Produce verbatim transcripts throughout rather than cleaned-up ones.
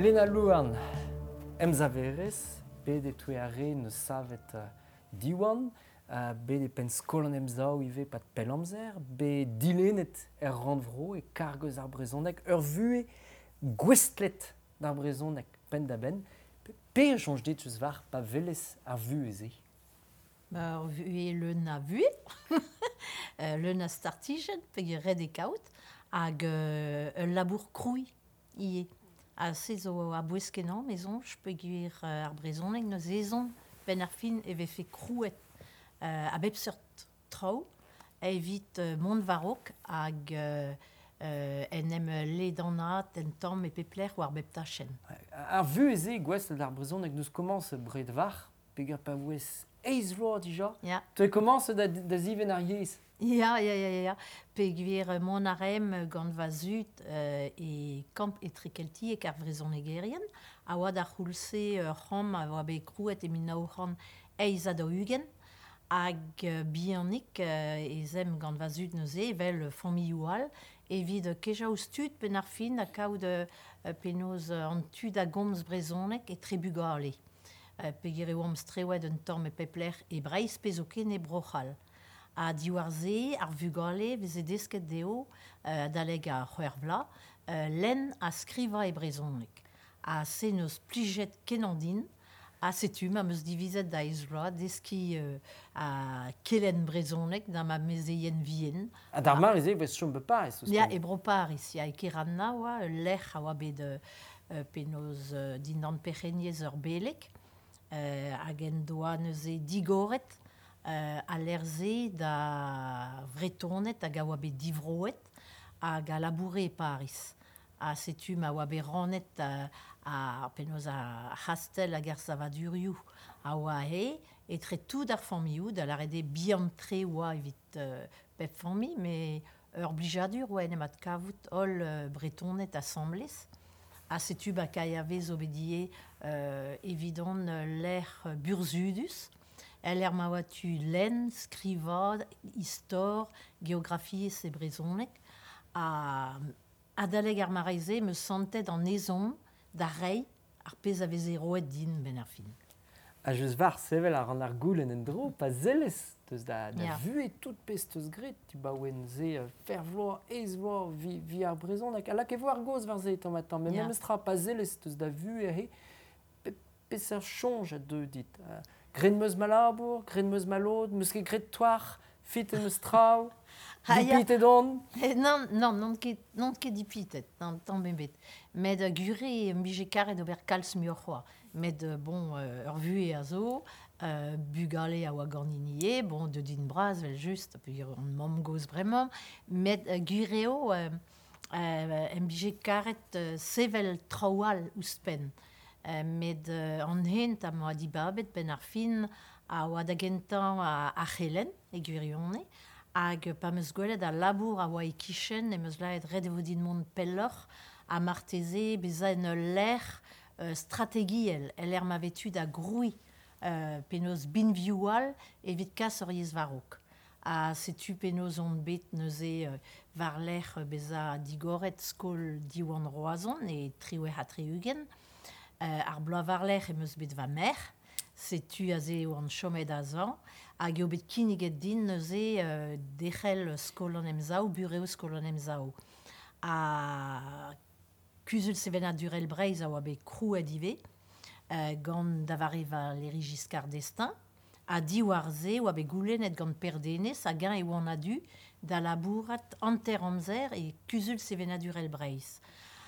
Lena Luan, emzaveres, bede tuare ne savet uh, diwan, uh, bede pen skolon emzao ive pat pelamzer, be dilenet er randvro e kargeus ar brezonek, ur vue gwestlet d'ar brezonek pen da ben, pe e chanj dit eus var pa velez ar vue ze. Bah, vu le na vu, le na startigen, pe red e kaut, hag euh, un labour kroui, ie. A se zo a boueskenan, maison, je peux guir euh, ar brezonek, no zezon, ben ar fin e vefe krouet, euh, a bep sort trao, evit euh, mont varok, hag euh, euh, en em ledanat, en tamm e pepler war bep tachen. Ar vue ze gwestlet d'ar brezonek nous commence bret var, pegar pa vouez eiz vloaz dija. Ja. Tu commence da, da ziven ar yez. Ja, ja, ja, ja, ja. Pe gwir euh, mon arem gant va zut euh, e kamp e trikelti e kar vrezon egerien. A oad ar c'houlse euh, c'hom a oa be krouet e min naoc'han eiz a da ugen. Hag euh, bianik euh, ez em gant va zut neuze vel familloual. Evit keja ouz tud pen ar fin a kaout euh, penoz euh, an tud a gomz brezonek e trebugale. Uh, pe gire oam strewed un tamm e pepler e breiz pezoke ne brochal. A diwar-se, ar vugale, veze desket deo, uh, daleg a c'hwer vla, uh, len a skriva e brezonek. A se neus plijet kenandin, a setu ma meus divizet da ezvla, deski uh, a kelen brezonek da ma mezeien vien. A d'ar mar eze vez chom be pares. Ya, e bro paris, ya e keran na oa, l'ech a oa bet uh, penoz uh, din an pecheniez ur belek, Uh, hag en doa neuze digoret uh, a lerze da vretonet hag a oa bet divroet hag a laboure e Paris. A setu ma oa bet ranet uh, a penoz a hastel hag ar savadurioù a oa he e tre tout ar familloù da larede bihan tre oa evit uh, pep fami, me ur blijadur oa en emat kavout ol uh, bretonet assemblez. A setu ba kaiave zo bedie euh, evidon euh, l'air euh, burzudus. El er ma oatu len, skriva, histor, geographie se brezonek. A, a daleg ar mareize me santet an ezon da rei ar pez a veze roet din ben ar fin. A jeus var sevel ar an ar goulenn en dro, pa zelez teus da, da Ya. vue tout pez teus gret, tu ba ouen ze uh, fer vloaz, eiz vloaz, vi, vi ar brezonek. A lak e vo ar goz var ze etan matan, men Ya. yeah. Memestra pa zelez teus da vue e he, pe, pez ar chonj a deux dit. Uh, gren meus malabour, gren meus malod, meus ket gret toar, fit e meus trao, Ah, ya. dipit edon. Eh, non, non, non ket, non ket dipitet, non, tan ben bet. Med uh, gure mbije karet ober kalz muoc'hoa. Med, uh, bon, uh, ur vue a zo, uh, bugale a oa gorninie, bon, de din braz, vel just, pe an mom goz bremañ. Med uh, gureo, uh, uh, mbije karet uh, sevel traoal ouzpen. Uh, med uh, an hent a moa di babet ben ar fin a oa da gentan a, a c'helen, e gurionne, hag pa meus gwelet a labour a oa e kichen e meus laet red evo din mont pelloc'h a marteze beza en l'er euh, strategiel, el er ma vetu da groui euh, penaos binvioual evit kas ur yez varok. A setu penaos on bet neuze euh, var l'er euh, beza digoret skol diwan roazon e triwe ha triugen. Euh, ar bloa var l'er e meus bet va mer, setu a ze o an chomet a zan, hag eo bet kiniget din neuze euh, dechel skolon emzao, bureo skolon emzao. A kuzul sevena durel breiz a oa bet krouet ive, euh, gant davare va leri Giscard d'Estaing, a diwar-se oa bet goulennet gant perdenez a gañ e oan adu da labourat anter amzer e kuzul sevena durel breiz.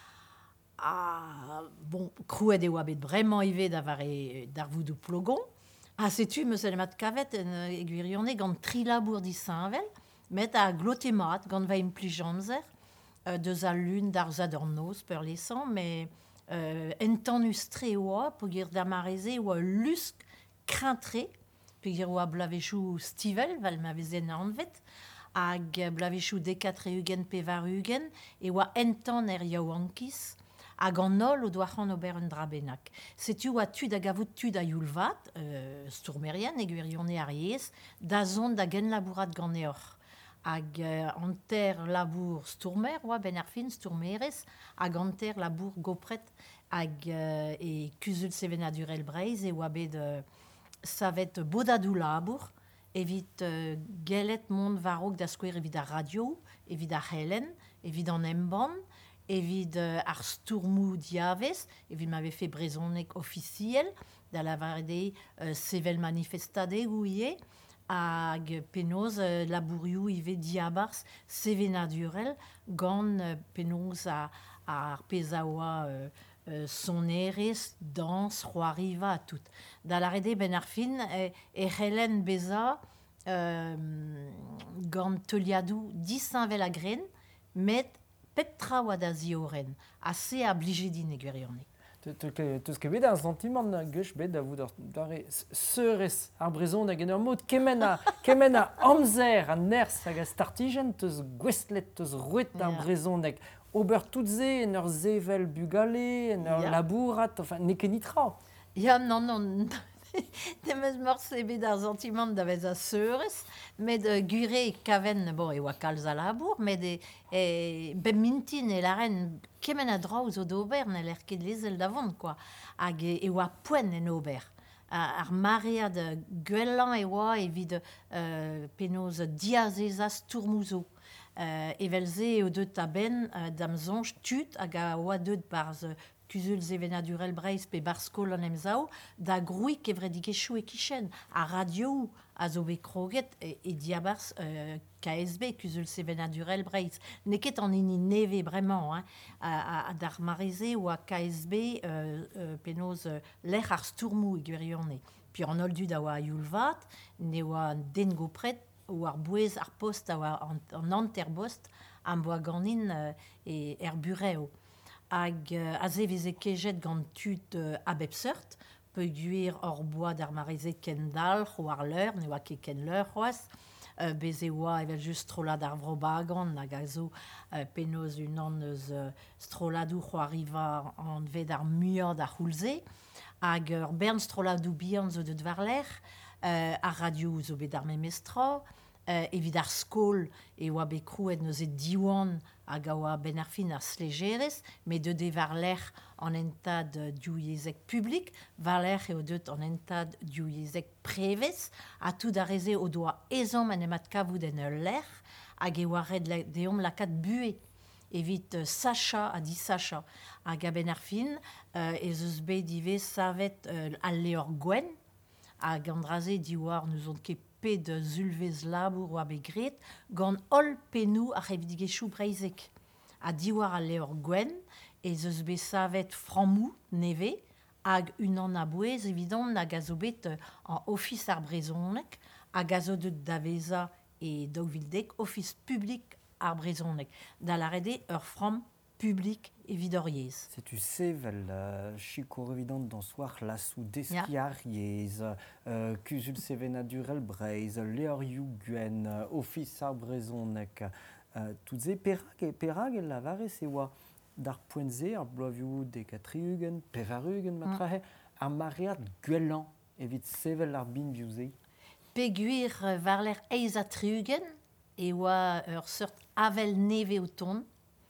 Ah, bon, krouet e oa bet bremañ ive davare d'ar voudou plogon. A setu meus el mat kavet en e gwirionne gant tri labour disañvel, met a glotemat gant va implij amzer, euh, deus a lun d'ar zadornoz peur lesan, mais euh, en tan ustre oa, po gir da mareze oa lusk krintre, pe gir oa blavechou stivel, val ma vezen anvet, hag blavechou dekatre ugen pe var ugen, e oa en tan er yaou ankiz, hag an ol o doac'han ober un drabenak. Setu oa tud hag avout tud a youlvat, euh, stourmerien e gwirionne ar yez, da zon da gen labourat gant eoc'h. Hag euh, anter labour stourmer, oa ben ar fin stourmerez, hag anter labour gopret hag euh, e kuzul sevenadurel breiz e oa bet euh, savet bodadou labour, evit euh, gelet mont varok da skouer evit ar radio, evit ar helen, evit an emban, evit euh, ar stourmou diavez, evit m'avait fait brezonek officiel, da la varede euh, sevel manifestade ou ie, hag penoz euh, labourioù ive diabars sevenadurel, gant euh, penoz a, a ar pezaoa euh, euh, sonerez, dans, roariva, tout. Da la rede ben ar fin, e, e c'hellen beza euh, gant teuliadou disinvel a gren, met petra oa da zioren, assez obligé din e gwirionne. Teus ket bet un sentiment na geuch bet da vout dare seurez ar brezon da gen ur mod kemen a, kemen a amzer an ers hag a startigen teus gwestlet teus rouet ar Ja. brezonek ober tout ze en ur zevel bugale, en ur Ja. labourat, enfin, ne ket nitra. Ja, non, non, demeus morse bet ar sentiment da vez a seurez, met euh, gure kaven, bon, e oa kalz a labour, met e, e ben mintin e laren kemen a draoù zo d'ober, ne l'er ket lezel davant, quoi. Hag e, e oa poen en ober. A- Ar marea de gwellan e oa evit euh, penoz diazezaz tourmouzo. Euh, evelze o deut a ben euh, dam zonj tut hag a oa deut barz euh, kuzul zevenadurel breiz pe bar skol an emzao, da grouik evredigechou e kichen. A radio a zo bet kroget e, e diabars euh, K S B, kuzul zevenadurel breiz. Ne ket an ini neve bremañ, hein, a, a, a d'ar mareze ou a K S B euh, euh, penoz euh, l'er ar stourmou e gwirionne. Pi an oldu da oa youlvat, ne oa den gopret ou ar bouez ar post a oa an, an anterbost am boa ganin euh, e er bureo. Hag euh, a ze veze kejet gant tud euh, a bep seurt, pe guir hor boa d'ar mareze ken dal, c'ho ar leur, ne oa ket ken leur c'hoaz, euh, beze oa evel just strolad ar vrobagan, hag a zo euh, penoz un an eus euh, stroladou c'ho arriva an ved ar muiod ar c'houlze, hag ur bern stroladou bihan zo deud war l'er, euh, ar radio zo bet ar memestra, euh, evit ar skol e oa bet krouet neus e diwan hag a oa ben ar fin ar slejerez, met de de war l'er an entad euh, diouiezek publik, war l'er eo deut an entad diouiezek prevez, a tout da reze o doa ezom an emat kavout en ul l'er, hag e oa red la, deom lakat bue. Evit euh, Sacha a di Sacha hag a ben ar fin, euh, ez eus bet ive savet euh, al leor gwen, hag an draze di war neus on ket pet zulvez labour oa bet gret, gant ol penou ar evdigechou breizek. A di war al leor gwen, ez eus bet savet framou neve, hag un an a bouez evidon hag a zo bet euh, an office ar brezonek, hag a zo deut da veza e daouvildek office publik ar brezonek. Da la rede ur fram publik evidoriez. Se tu sevel uh, chiko revidant dans soir lasou deskiariez, uh, kuzul sevenadurel breiz, leorioù gwen, uh, office ar brezonek, uh, tout ze perag e perag e lavare se oa d'ar poenze ar bloavioù de katriugen, pevarugen matrahe, mm. ar mariad gwelan evit sevel ar bin biouze. Peguir euh, war l'er eiz a trugen, e oa ur seurt avel neve o ton,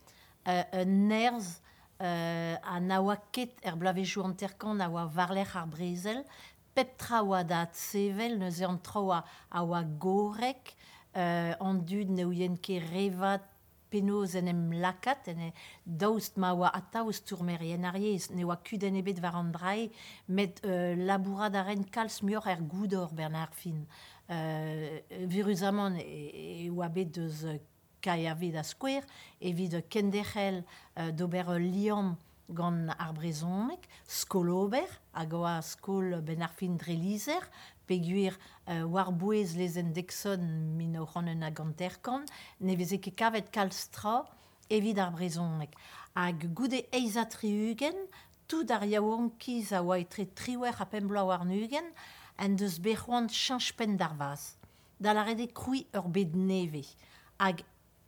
uh, un nerz euh, a na oa ket er blavejou an terkan a oa war l'er ar brezel, pep tra oa da sevel, neuze an tra oa a oa gorek, euh, an dud ne ouien ket revat penoz en em lakat, en e daoust ma oa ataouz tourmerien ariez, ne oa kuden ebet war an drai, met euh, labourad a ren kalz muor er goudor Bernard fin. Euh, viruzamant e, e oa bet deus euh, kaiave da skouer, evit euh, kendechel euh, d'ober euh, liam gant ar brezonek, skol ober, hag oa skol ben ar fin drelizer, peguir euh, war bouez lezen dexon min o c'hannen hag an terkan, ne veze ket kavet kalstra evit ar brezonek. Hag goude eiz a triugen, tout ar yaouankiz a oa etre triwer a pembla war nugen, en deus bec'hoant chanjpen d'ar vaz. Da la rede kroui ur bet neve. Hag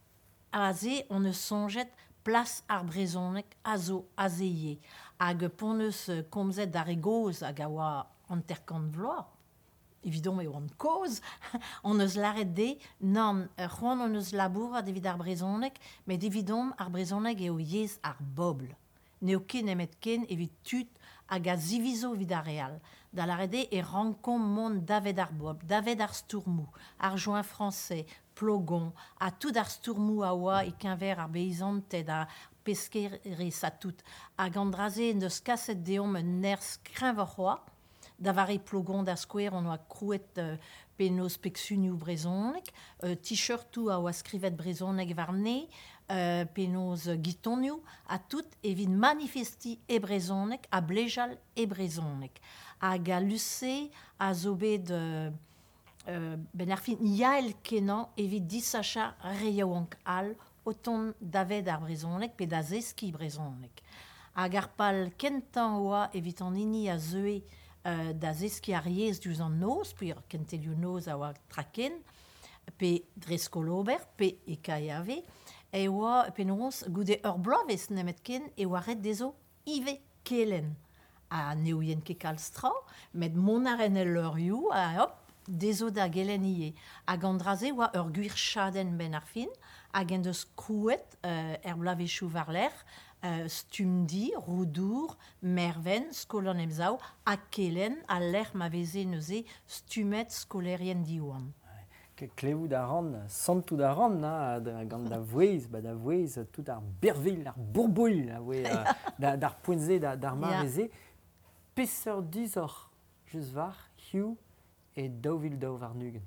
a ze on eus sonjet plas ar brezonek a zo a zeie. Hag pon eus euh, komzet d'ar egoz hag a oa an terkan vloaz. Evidon eo an koz, on eus laret de, nan, ur c'hoant on eus labour a evit ar brezonek, met evidon ar brezonek eo yez ar bobl. neoke nemetken evit tut hag a zivizo vida real. Da la rede e rankon mont David ar bob, David ar stourmou, ar joint français, plogon, a tout ar stourmou a oa e kinver ar beizanted a peskeris a tout, hag andraze neus kaset deom un ners krinvoc'hoa, da vare plogon da skouer on oa krouet uh, penos peksunioù brezonek, uh, t-shirtou a oa skrivet brezonek varne, uh, penos uh, gitonioù, a tout evit manifesti e brezonek, a blejal e brezonek. Hag a lusse a zo bet uh, uh, ben ar fin yael kenan evit disacha reyaouank al oton David ar brezonek pe da zeski brezonek. Hag ar pal kentan oa evit an ini a zeue Uh, da zeski ar yez diouz an noz, puis kentelioù noz a oa traken, pe dreskolober, pe e kaiave, e oa penaos goude ur bloavezh nemet ken e oa ret dezo ive kelen. A neoien ket kal stra, met monaren el ur you, a hop, dezo da gelen ie. Hag andraze oa ur gwir chaden ben ar fin, hag en deus krouet uh, er bloavezhioù war l'er, Uh, stumdi, roudour, merven, skolon emzao, a kelen, a l'er ma veze neuze, stumet skolerien diouan. Klevoù da ran, santou da ran, na, da, gant da vouez, ba da vouez, tout ar bervil, ar bourbouil, da, d'ar poenze, d'ar mareze, peseur dizor, just var, hiu, et daouvil daou var nugen.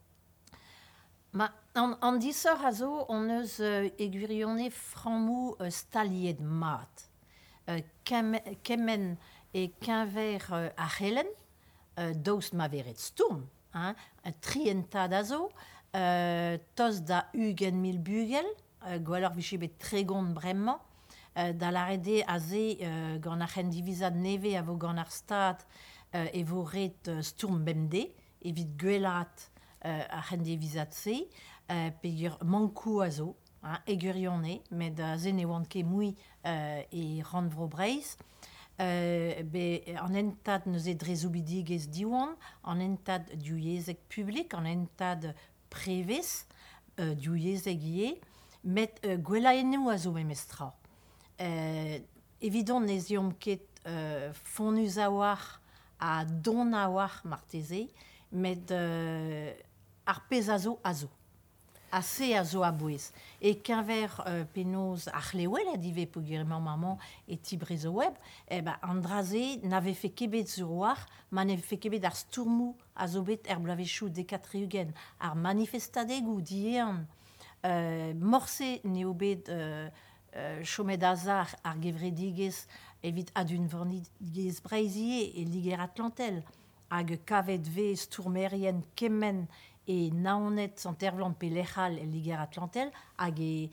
Ma, an, an diseur a zo, on eus uh, egurionne framou uh, staliet mat. Uh, kem, kemen e kenver uh, a c'helen, uh, daoust ma veret stourm, hein, uh, trientad a zo, uh, tos da ugen mil bugel, uh, gwellor vichi bet tregont bremman, uh, da la rede a ze uh, gant ar c'hendivizad neve a vo gant ar stad uh, e vo ret uh, stourm bemde, evit gwelat Uh, a c'hendevizad se, uh, pegur mankou a zo, hein, egurionne, met a zen e oant ket moui uh, e ran vro breiz. Uh, be an entad neuze drezoubidigez diouan, an entad diouiezek publik, an entad prevez uh, diouiezek ie, met uh, gwelaennou a zo memestra. Uh, evidon ne ziom ket uh, fonus a war a don a war marteze, met uh, ar pez a zo a zo. A se a zo a bouez. E kenver uh, penaos ar c'hlewel a dive pou girement maman e tibrez o web, e ba andraze n'ave fe kebet sur war, ma n'ave fe kebet ar stourmou a zo bet er blavezhioù dekatreugen, ar manifestadegou diean, uh, morse neo bet uh, uh, chomet azar ar gevredigez evit adun vornigez breizie e liger atlantel, hag kavet ve stourmerien kemen e naonet santervlant pe lechal e liger atlantel hag e,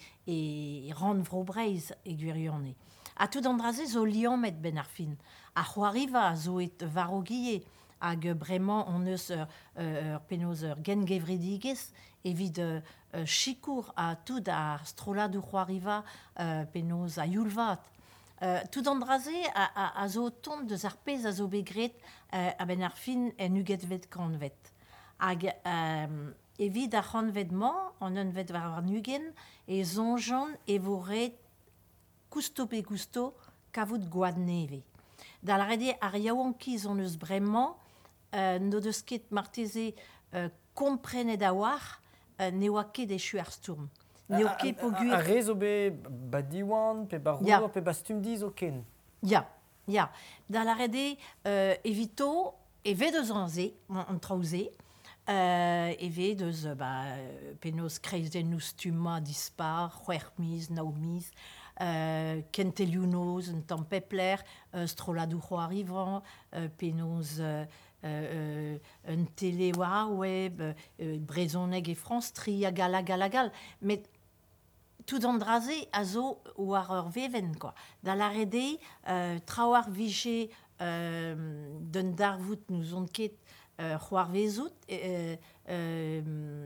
e ran vro breiz e gwirionne. A tout andraze zo liamet ben ar fin. A c'hoariva zo et varogie hag bremañ on eus ur, ur penaos ur gen gevredigez evit uh, uh, chikour a tout ar stroladou c'hoariva uh, penaos a youlvat. Uh, tout andraze a, a, a zo tont deus ar pez a zo begret uh, a ben ar fin en uget vet kanvet. Hag um, evit ar c'hanvetman, an un vet war ar nugen, e zonjan e vo ret kousto pe kousto kavout gwad neve. Da la rede ar yaouankiz on eus bremañ, uh, no deus ket marteze uh, komprenet a war, uh, ne oa ket echu ar stourm. Ne oa ket po gwir... A rez o be ba diwan, pe ba rour, pe ba stumdiz o ken. Ya, ya. Da la rede uh, evito, evit eus an ze, an traoze, Uh, eve deus uh, ba, penaos kreizen nou stuma dispar, c'hwermiz, naoumiz, uh, kentelioù noz, un tamm pepler, uh, stroladou c'hoarivan, uh, penaos uh, uh, un tele war web, uh, brezoneg e France tri a gal a gal a gal. Met tout andraze a zo war ur veven, quoi. Da la rede, uh, traoar vije uh, d'un darvout nous on ket Uh, c'hoar vezout, euh, euh,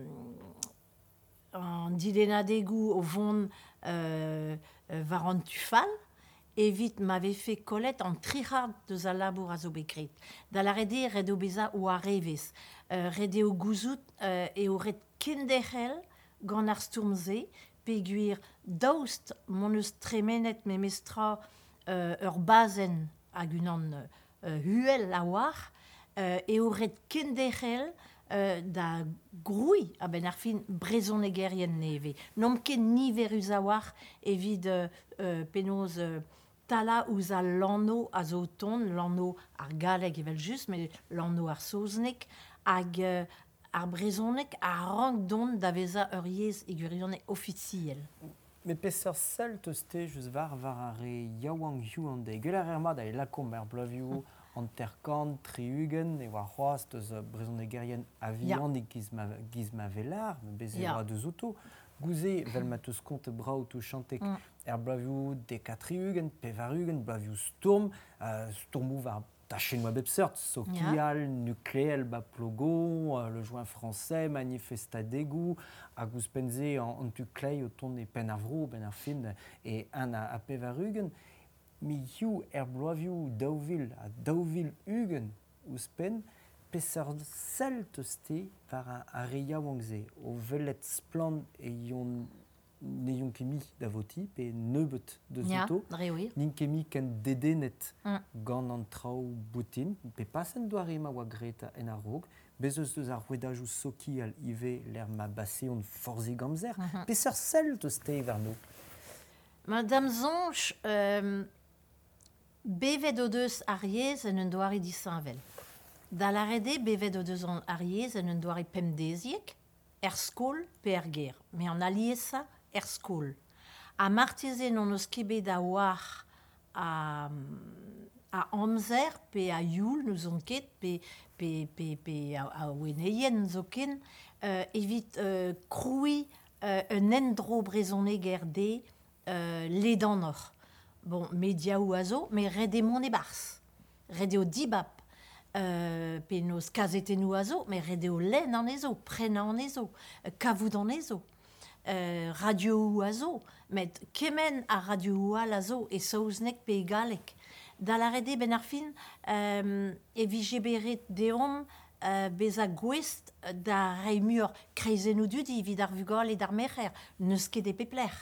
an dilenadegou o vont euh, euh, war an tufal, evit m'ave fe kollet an trihard deus a labour a zo bekret. Da la rede red o beza ou a revez. Uh, rede o gouzout uh, e o red kenderel gant ar stourmze, peguir daoust mon eus tremenet me mestra euh, ur bazen hag unan euh, huel a war, euh, e o ret kendechel euh, da groui a ben ar fin brezonegerien neve. N'om ket niverus a war evit euh, euh, penaos euh, tala ouz a lanno a zo ton, lanno ar galeg evel just, mais lanno ar soznek, hag euh, ar brezonek a rank don da veza ur yez e gurionek officiel. Mais pesser sel te ste just var var a re yaouang yu an de. Gular er mat a e lakom er blavioù an terkant, triugen, e war c'hoaz teus brezonegerien a viandik giz ma, giz ma velar, me bez Ya. e deus auto. Gouze vel ma teus kont brao tou chantek Mm. er blavioù deka triugen, pevarugen, blavioù storm, uh, stormou var tachenoa bep seurt, sokial, nucléel ba plogo, euh, le joint français, manifesta degou, a gous penze an, an tu klei o ton e pen ar vro, ben ar fin, e an a, a pevarugen, mi you er bloavioù daouvil, a daouvil ugen ouz pen, peser sel te ste var a, a reia wangze, o velet splan e yon ne yon kemi da voti, pe nebeut de Ya, zoto, re nin kemi ken dedenet Mm. gant an trao boutin, pe pasen doare ma oa greta en ar rog, bezeus deus ar rouedajou soki al ive l'er ma basse on forzi gamzer, Mhm. peser sel te ste ver no. Madame Zonch, euh, bevet o deus ar yez en un doare disanvel. Da la rede, bevet o deus an ar yez en un doare pemdeziek, er skol pe er ger. Me an aliesa, er skol. A marteze non eus ket da war a, a amzer pe a youl nous on ket pe, pe, pe, pe a, a weneien zo ken, euh, evit euh, kroui euh, un endro brezoneger de euh, ledan or. Bon, media ou azo, mais rede mon e bars. Rede o dibap. Euh, pe nos kazete nou azo, mais rede o len an ezo, prena an ezo, euh, kavout an ezo. Euh, radio ou azo, met kemen a radio ou al azo e saouznek pe galek. Da la rede ben ar fin, euh, e vije beret deom euh, bez a gwest da rei mur kreizenou dudi vid ar vugol e d'ar mecher, neus ket e pepler.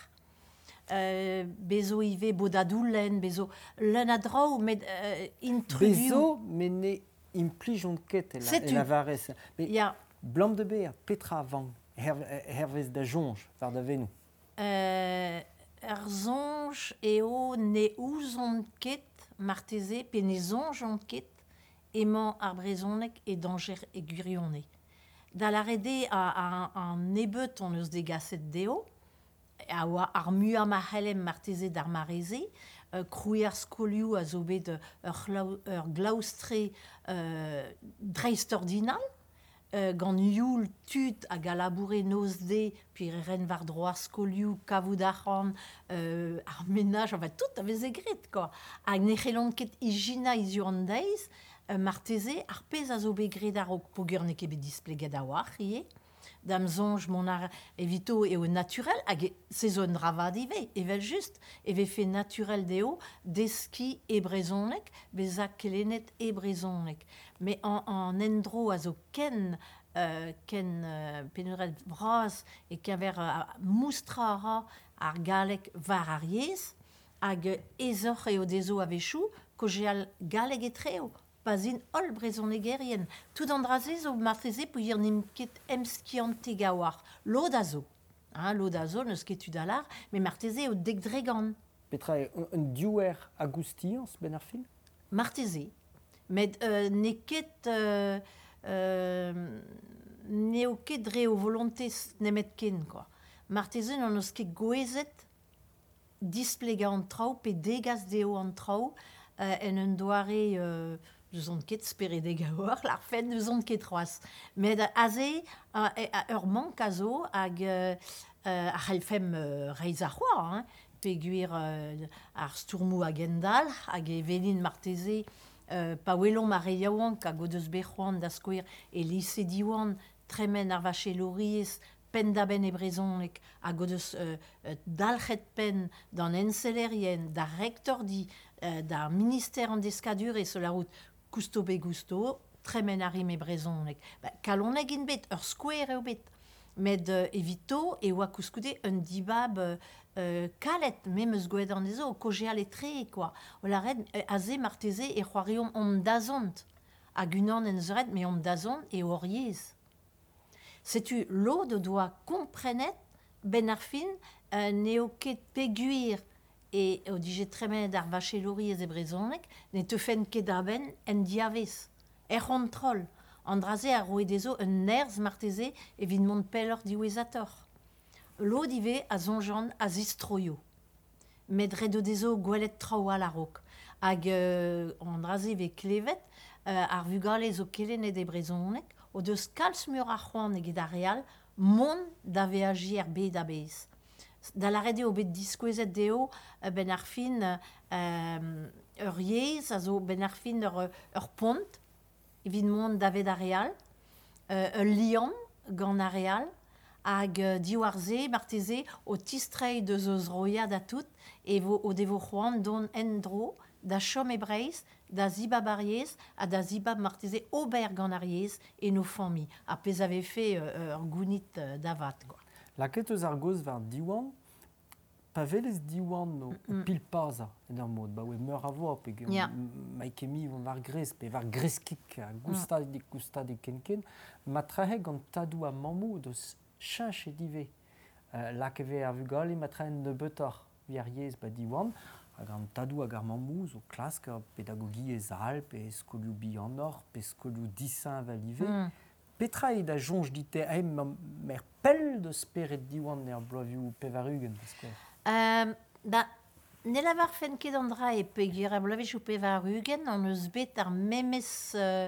Euh, bezo ive bodadoulen, bezo len a drao, met euh, introduiu. Bezo, men ne implijon ket el, Setu. el avarez. Me Ya, blam de beer, petra vang, her, hervez da jonj, var da venou. euh, ar zonj eo ne ouzont ket marteze, pe ne zonjont ket emañ ar brezonek e danger e gurione. Da la rede a, a, a nebeut on eus degaset deo, a oa ar muam a c'hellem marteze d'ar mareze, euh, krouier skolioù a zo bet ur, glaou- ur glaustre euh, dreist ordinal, euh, gant youl tut a galaboure noz de, puis ren var droar skolioù, kavout ac'han, euh, ar menaj, enfin, tout a vez egret, quoi. Hag ne c'hellont ket ijina izu an deiz, euh, marteze, ar pez a zo bet gret ar ok pogur ne ket bet displeget a war, ie. Dam zonj mon ar evito eo naturel, hag e- se zo un ravad ive, evel just, eve fe naturel deo, deski e brezonek, bez a kelenet e brezonek. Me an, an endro a zo ken, euh, ken euh, penaoret vraz, e ken ver uh, moustrara ar galek var ar yez, hag ezoc'h eo dezo a vechou, ko je al galek etreo. Pas in ol brezonegerien. Tout an draze zo marteze pou ir nim ket emskiante gawar. Lod a zo. Hein, lod a zo neus ket tu dalar, me marteze o dek dregan. Petra e un, un diouer agoustians ben ar fin? Marteze. Met euh, ne ket... Euh, euh, ne o ket dre o volontez nemet ken, quoi. Marteze non eus ket goezet displega an trao, pe degas deo an trao, euh, en un doare... Euh, Eus on ket spere de gawar, lar fen eus on ket roaz. Met aze, uh, ur mank a zo, hag uh, uh, ar c'hellfem uh, reiz a c'hoar, hein, pe gwir uh, ar stourmou a gendal, hag e velin marteze, uh, pa welom a reiaouank hag o deus bec'hoant da skouer e lise diwan, tremen ar vache loriez, pen da ben e brezonek, hag o deus uh, uh, dalc'het pen d'an enselerien, da rektor di, uh, da minister an deskadur e la route Gusto be gusto, tremen a rim e brezonek. Ba, kaloneg in bet, ur skouer eo bet. Met uh, evito e oa kouskude un dibab uh, uh, kalet, même eus gouet an ezo, koje a letre, quoi. O la red, uh, aze marteze e c'hoariom om dazont. Hag unan en zeuret, me om dazont e oriez. Setu lo de doa komprenet ben ar fin uh, neo ket peguir e o dije tremenet ar vachelori ez e brezonek, ne te fen ket da ben en diavez. Er control. Andraze a roe dezo un nerz marteze evit mont peller diwezator. Lo dive a zonjan a zistroio. Met redo dezo gwelet traoa la rok. Hag uh, andraze ve klevet uh, ar vugale zo kelenet e brezonek o deus kalz mur ar c'hoant eget ar real mon da veagier bet da bez. Da la rede o bet diskouezet deo uh, ben ar fin uh, ur yez a zo ben ar fin ur, ur pont evit mont davet a real, euh, un lion gant a real, hag uh, diwarze, marteze, o tistrei de zeus roia da tout, e vo, o devo c'hoant don endro, da chom e breiz, da zibab ariez, a da zibab marteze ober gant ariez, e no fammi. A pez ave fe uh, ur gounit uh, davat, quoi. Laket eus ar goz war diwan, pa velez diwan no Mm. pil paza en ur mod, ba oe meur a vo, pe Ya. maikemi vont war grez, pe war greskik, a gustad de gustad e kenken, ma trahe gant tadou a mamou deus chinch e dive. Uh, Lakeve a vugale ma trahe ne betor, vier yez ba diwan, hag an tadou hag ar mamou zo klask ar pedagogi ez al, pe skolioù bi an or, pe skolioù disin valive. Mm. Petra e da jonj dite aim mer pell de speret diwan er bloavioù pevarugen, peskoer. Euh, da, ne lavar fen ket an dra e peogwir a blavech ou pevarugen an eus bet ar memes euh,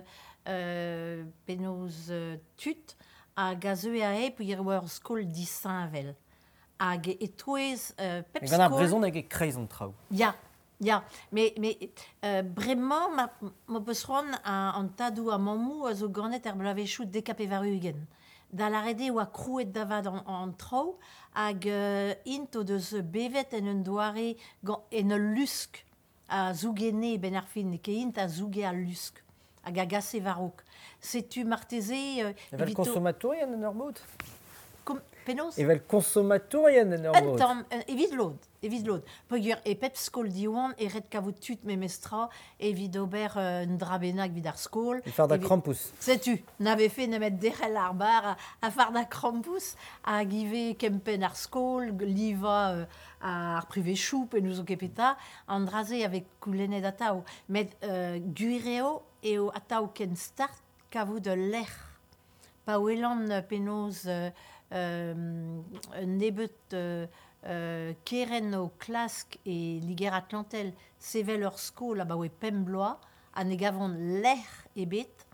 euh, penoz euh, tut a gazeue a e peogwir war skol disin avel. Hag e touez euh, pep E gant ar skol... brezon eg e kreiz an traoù. Ya, ya. Mais, mais euh, bremañ, ma, ma peus ron a, an tadou a mamou a zo ganet er blavechou dek a pevarugen. Da la rede oa krouet davad an, an traoù, hag uh, int o deus bevet en un doare gant, en ul lusk a zougene ben ar fin, ke int a zouge a lusk, hag a gase varok. Setu marteze... Uh, Evel evito- konsomatorien en ur mod? Kom, penaos? Evel konsomatorien en ur Un mod? tamm, euh, evit lod, evit lod. Peogwir e pep skol diwan e ret kavout tut memestra evit ober euh, un drabenak vid ar skol. E far da Evit- krampous. Setu, n'ave fait nemet derrel ar bar a, a far da krampous a give kempen ar skol, liva euh, ar privechou pe nous o kepeta, an draze avec koulenet atao. Met euh, guireo eo atao ken start kavout de l'er. Pa ouelan euh, penoz euh, euh, nebet euh, euh, keren o klask e liger atlantel sevel ur skol a ba oe pem bloa, a ne gavon l'er ebet,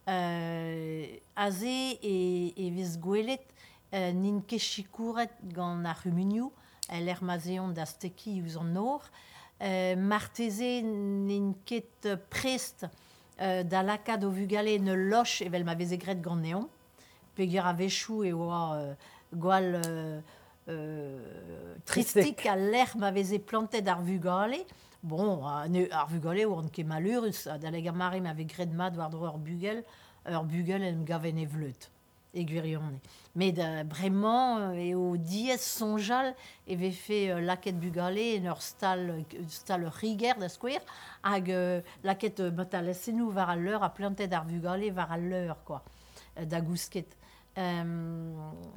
euh, aze e, e vez gwelet euh, nin kechikouret gant ar rumunioù, el er mazeon da steki ouz an nor, euh, marteze nin ket euh, prest euh, da lakad o vugale ne loch evel ma vez egret gant neon, peogwir a vechou e oa euh, gwal euh, euh, tristik a l'er ma vez e plantet ar vugale. Bon, a, ne, ar vugale oan ket malurus, a da leg ar mare ma vez gret mat war dro ur bugel, ur bugel en gaven e vleut. E gwirionne. Met uh, bremañ euh, eo diez sonjal e ve fe euh, laket bugale en ur stal, euh, stal riger da skouer, hag euh, laket euh, bat a lasenou war al leur a plantet ar vugale war al leur, quoi, euh, da gousket. Um,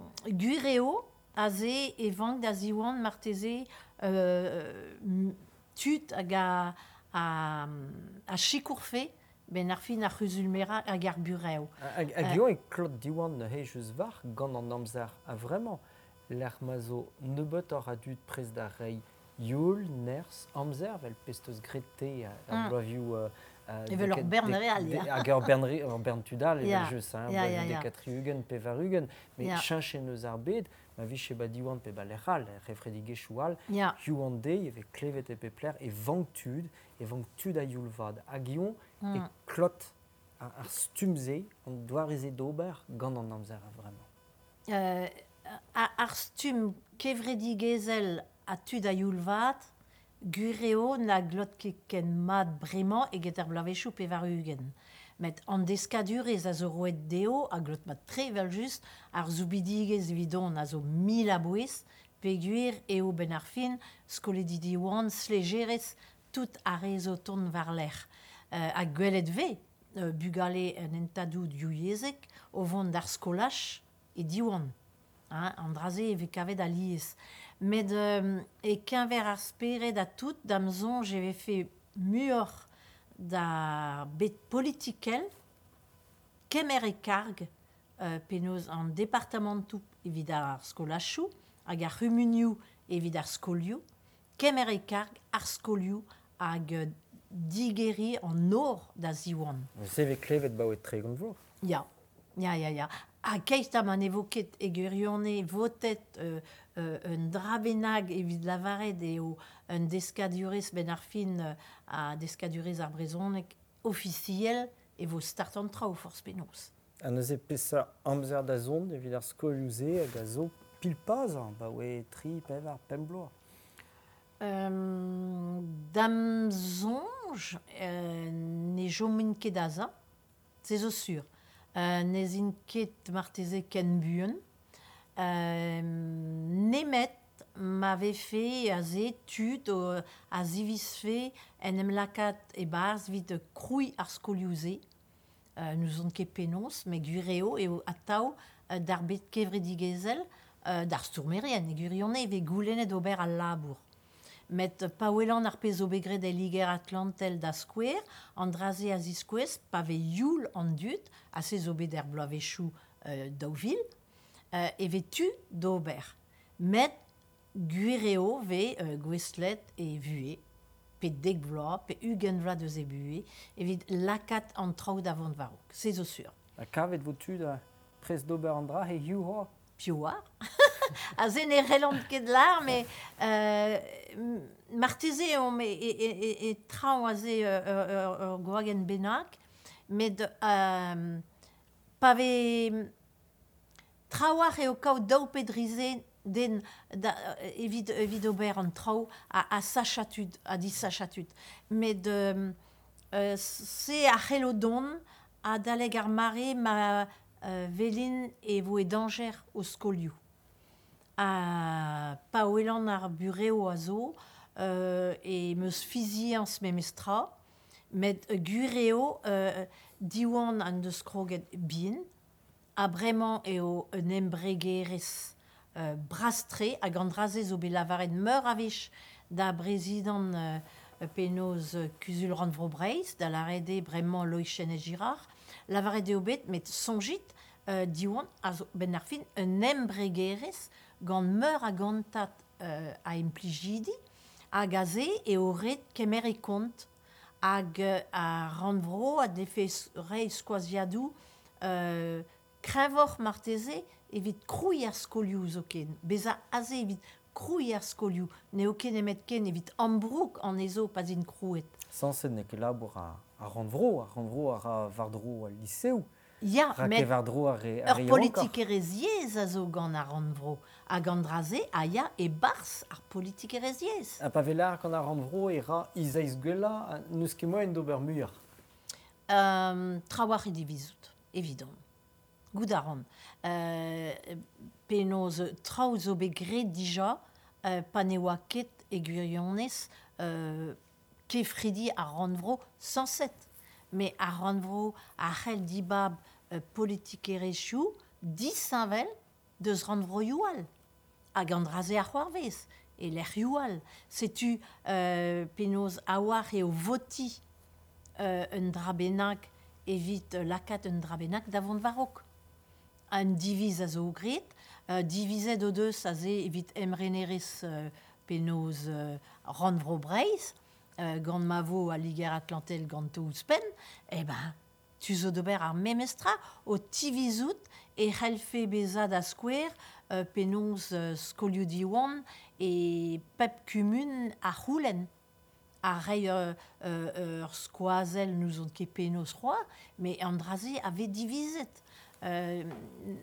Gureo a ze e vank da ziwan marteze euh, tut hag a, a, a chikourfe ben ar fin ar c'huzulmera hag ar bureo. Hag hag eo e klot diwan ne hej eus var gant an amzer a vraiment l'er mazo ne betor a dud prez da rei youl, ners, amzer vel pestoz grete ar Mm. bloavioù euh, euh, Evel ur deket- bern de- real, de- ya. hag ur bern re- ur bern tudal evel Ya, jeus, hein, ya, bloavioù ya, ya. dekatriugen pe varugen, mais Ya. chinch en eus ar bet, ma vich e ba diwan pe ba l'erral, e refredigezhioù al, Ya. Youan dei eve klevet e pepler e vanktud, e vanktud a youlvad. Hag ion e Mm. klot ar, ar stumze an doarize d'ober gant an amzer a vraiment. Euh, a- ar stum kevredigezel a tud a youlvat, gureo na glot ket ken mat bremañ eget ar blavechou pe varugen. Met an deskadurez a zo roet deo, a glot mat trevel just, ar zoubidigez evidon a zo mil a bouez, peguer eo ben ar fin, skoledi oan, slegerez, tout a rezo ton var l'er. Uh, a gwelet ve, uh, bugale un entadou diouiezek, o vont d'ar skolach e diwan. Hein, andraze e ve kavet a liez. Met euh, e kenver ar speret a tout, damzon, j'avais fait muor da bet politikel, kemer e karg, uh, penoz an departamentou evit ar skolachou, hag ar rumunioù evit ar skolioù, kemer e karg ar skolioù hag uh, digeri an nor da ziwan. Se ve klevet baouet tregont vro. Ya, ya, ya, ya. A keistam an evoket egurionne votet euh, euh, un drabenag evit lavaret eo un deskadurez ben ar fin euh, a deskadurez ar brezonek officiel e vo start an trao force penaos. An eus e peseurt amzer da zon evit ar skolioù-se hag a zo pil paz baouet tri, pevar, pem bloaz. Euh, dam zonj euh, ne jomin ket aza, se zo sur. Euh, ne zin ket marteze ken buan. Euh, nemet m'avait fait a ze tud o, a zivis fe en em lakat e barz vid krouy ar skolioù-se. Euh, nous on ket penaos, me gureo eo atav euh, d'ar bet kevredigezel euh, d'ar stourmerien. E gurionne ve goulennet ober al labour. Met paouelan ar pez obegret e liger atlantel da skouer, an draze a ziskouez, pa ve youl an dut, a se zobe der bloavechou euh, daouvil, euh, e ve tu d'ober. Met guireo ve euh, gwestlet e vue, pe dek bloa, pe ugen vla deus e bue, evit lakat an traoù da vont varok. Se zo sur. A kavet vo tu da prez d'ober an dra e hiu ho. Piouar. A zen e relant ket lar, me euh, marteze on me e, e, e, e traoù a ze ur euh, euh, euh, gwagen benak, met euh, pa ve traoar eo kaout daou pedrize den da, evit, evit ober an traoù a, a sachatud, a di sachatud. Met euh, euh, se a c'helodon a daleg ar mare ma euh, velin e vo e danger o skolioù. A paouelan ar bureo a zo euh, e meus fizians memestra, met gureo euh, diwan an deus kroget bin, a bremañ eo un embregerez euh, brastre hag an draze zo bet lavaret meur a vech da brezidant euh, penoz kuzul ran vro breiz, da larede bremañ loichen e girard, lavaret eo bet, met sonjit euh, diwan a zo ben ar fin un embregerez gant meur a gantat euh, a implijidi, hag a ze eo ret kemer e kont, hag euh, a ranvro a defe rei skoaziadou euh, krevoc'h marteze evit krouy ar skolioù zo ken. Beza aze evit krouy ar skolioù. Ne o ken emet ken evit ambrouk an ezo pas in krouet. Sanset ne ket labour a, a randvro, a randvro a ra vardro al liseou. Ya, Ra met ket vardro a re, a ur re politik ereziez a zo gant ar ranvro. Hag an draze a ya e bars ar politik ereziez. A pa velar gant a randvro e ra izeiz gwella n'eus ket moen d'ober muier. Euh, Trawar e divizout, evidon. Gout a ran. Euh, penoz traoù zo bet gret dija, euh, pa ne oa ket e gwirionez euh, ke fridi a ranvro sanset. Me a ranvro a c'hell dibab euh, politik erechou disavel deus ranvro youal. Hag an draze ar c'hoarvez. E l'er youal. Setu euh, penoz a war eo voti euh, un drabenak evit euh, lakat un drabenak da vont varok. Un diviz a zo gret, euh, divizet o deus a ze evit emrenerez euh, penoz euh, ranvro breiz, euh, gant ma vo a liger atlantel gant to ouzpen, e ben, tu zo d'ober ar memestra o tivizout e c'hellfe bezad a skouer euh, penoz euh, skolioù diwan e pep kumun a c'houlen. A rei ur euh, ur skoazel nous on ket penoz roi, me an draze ave divizet. Euh,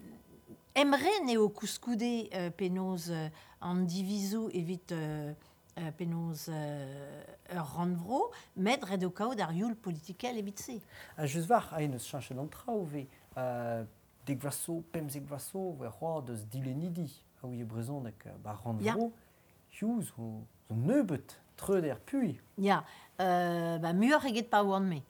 emren eo kouskoude euh, penoz euh, an divizou evit euh, uh, penaos uh, ur rannvro, met red o kaout ar youl politikel evit se. A just var, a en eus chanchet an traoù ve, uh, dek vaso, pemzek vaso, ver c'hoar deus dilenidi, a ouie brezhoneg uh, ba rannvro, Ya. hiouz o zo nebeut, treuder pui. Ya, uh, ba muur eget pa oan me.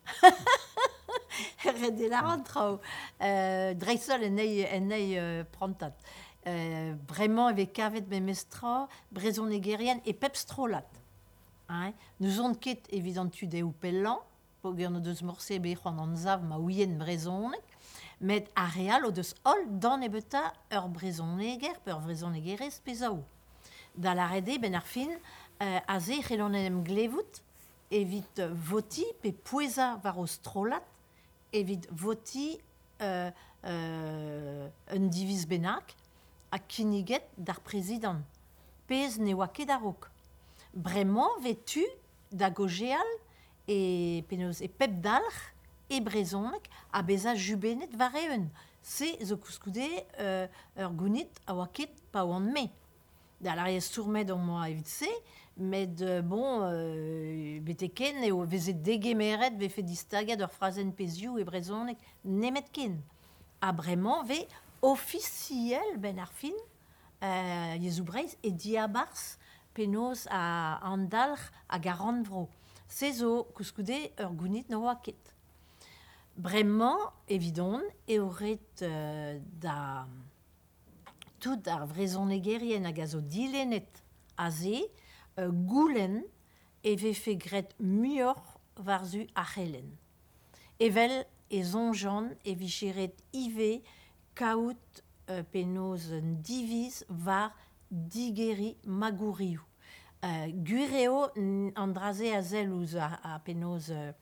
Red e la rantrao. Uh, Dreisol en ei, en ei uh, prantat. Uh, bremañ eve kavet be mestra, brezon egerien e pep strolat. Hein? Nous on ket evidentude ou pellan, poger no deus morse be c'hoant an zav ma ouien brezonek, met a real o deus ol dan e beta ur brezon eger, per brezon egerez pezaou. Da la rede ben ar fin, uh, a ze c'helon em glevout, evit uh, voti pe poueza var o strolat, evit voti uh, uh, un diviz bennak a kiniget d'ar prezident. Pez ne oa ket a-raok. Bremañ vetu da gojeal e, penaos, e pep dalc'h e brezonek a beza jubenet var eeun. Se zo koускoude uh, ur gounit a oa ket pa oan me. Da la rez tourmet an moa evit se, met euh, bon, euh, bete ken eo veze degemeret ve fe distaget ur frazen pezioù e brezonek nemet ken. A bremañ ve officiel ben ar fin, euh, yezou breiz e diabars penaos a an dalc'h hag a rannvro. Se zo koускoude ur gounit no oa ket. Bremañ, evidon, eo ret euh, da tout ar vrezonegerien hag a zo dilenet a ze, uh, goulenn e vefe gret muioc'h war-zu a c'hellen. Evel e zonjan e vicheret ive kaout uh, penaos un diviz var digeri magourioù. Uh, Gureo an draze a zel ouz a, a penaos uh,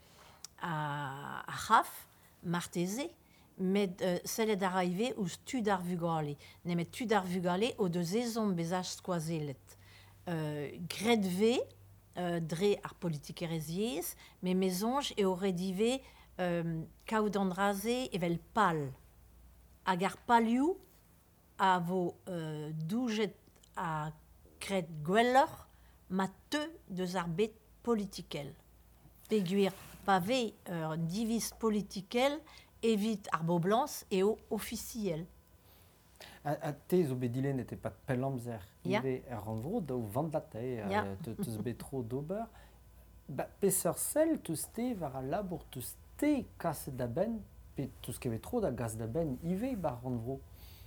a, a c'haf, marteze, met uh, sellet a raive ouz tud ar vugale. Nemet tud ar vugale o deus ezon bezaj skoazelet. Uh, gret ve, uh, dre ar politikereziez, me mezonj eo redive um, kaout an draze evel pal. Hag ar palioù a vo uh, doujet a gret gwelloc'h ma te deus ar bet politikel. Peguir pa ve ur diviz politikel evit ar boblans eo officiel. A, a te zo bet dilenet e pat pellamzer Ya. ive er rannvro, daou vandlat e, Ya. uh, teus bet tro d'ober. Ba, peseur sel teus te war a labour teus te kaset da ben, pe teus kevet tro da gas da ben ive bar rannvro.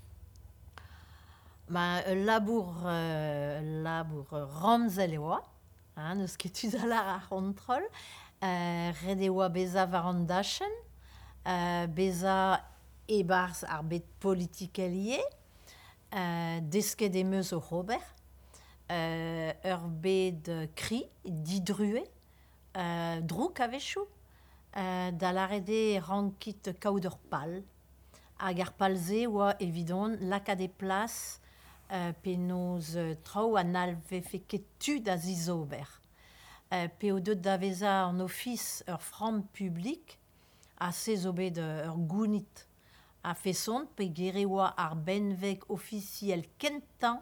Ma euh, labour, euh, labour euh, ramzel e oa, hein, neus ket tud a lar ar control, euh, red e oa beza var an dachen, euh, beza e barz ar bet politikel ie, euh, desket e meus o Robert, euh, ur bet euh, kri, didrue, euh, drouk a vechou, euh, da la rede rankit kaout ur pal, hag ar palze oa evidon laka de plas uh, penaos uh, traoù an alvefe ket tud a zizober. Uh, pe o deud da veza an office ur fram publik a se zo bet uh, ur gounit a fesont pe gere oa ar benveg officiel kentan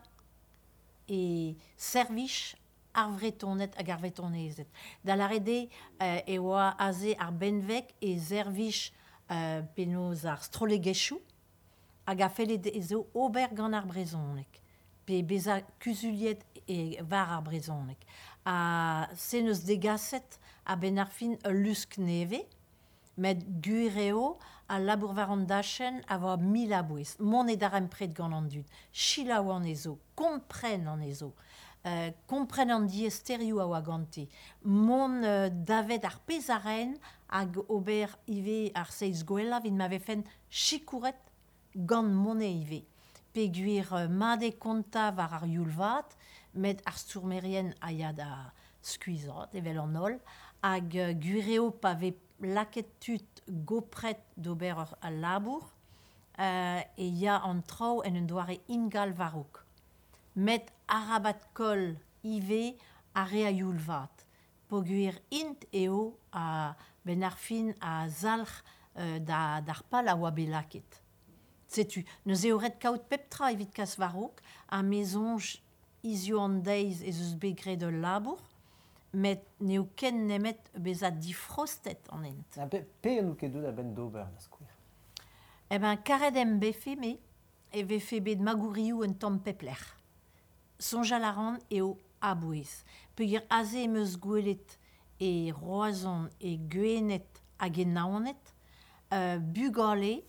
e servich ar vretonet hag ar vretonezet. Da la rede uh, e oa aze ar benveg e servich uh, penaos ar strolegechou hag a fellet ezo ober gant ar brezonek. Pe beza kuzuliet e var ar brezonek. A se neus degaset a ben ar fin ul lusk neve, met gureo a labour var an dachen a vo mil a bouez. Mon e dar empret gant an dud. Chila oan ezo, kompren an ezo. Uh, kompren an diesterioù a oa gante. Mon uh, davet ar pezaren hag ober ive ar seiz gwella vin ma vefen chikouret gant mone ive. Pe gwir uh, made konta var ar youlvat, met ar stourmerien a ya da skuizot, evel an ol, hag uh, gureo pa ve laket tut gopret d'ober ur a labour, uh, e ya an trao en un doare ingal varouk. Met arabat kol ive a re a youlvat. Po gwir int eo a ben ar fin a zalc'h uh, da, d'ar pal a oa belaket. Setu, neus eo ret kaout pep tra evit kas varouk, a mezonj isio an deiz ez eus begret de labour, met neo ken nemet bezat difrostet an ent. Ha pe, pe an ket deuet a ben d'ober da skouer. Eh ben, karet em befe me, e vefe bet magourioù un tamm pepler. Sonja la ran eo abouez. Peogwir aze em eus gwelet e roazon e gwenet hag e naonet, uh, bugale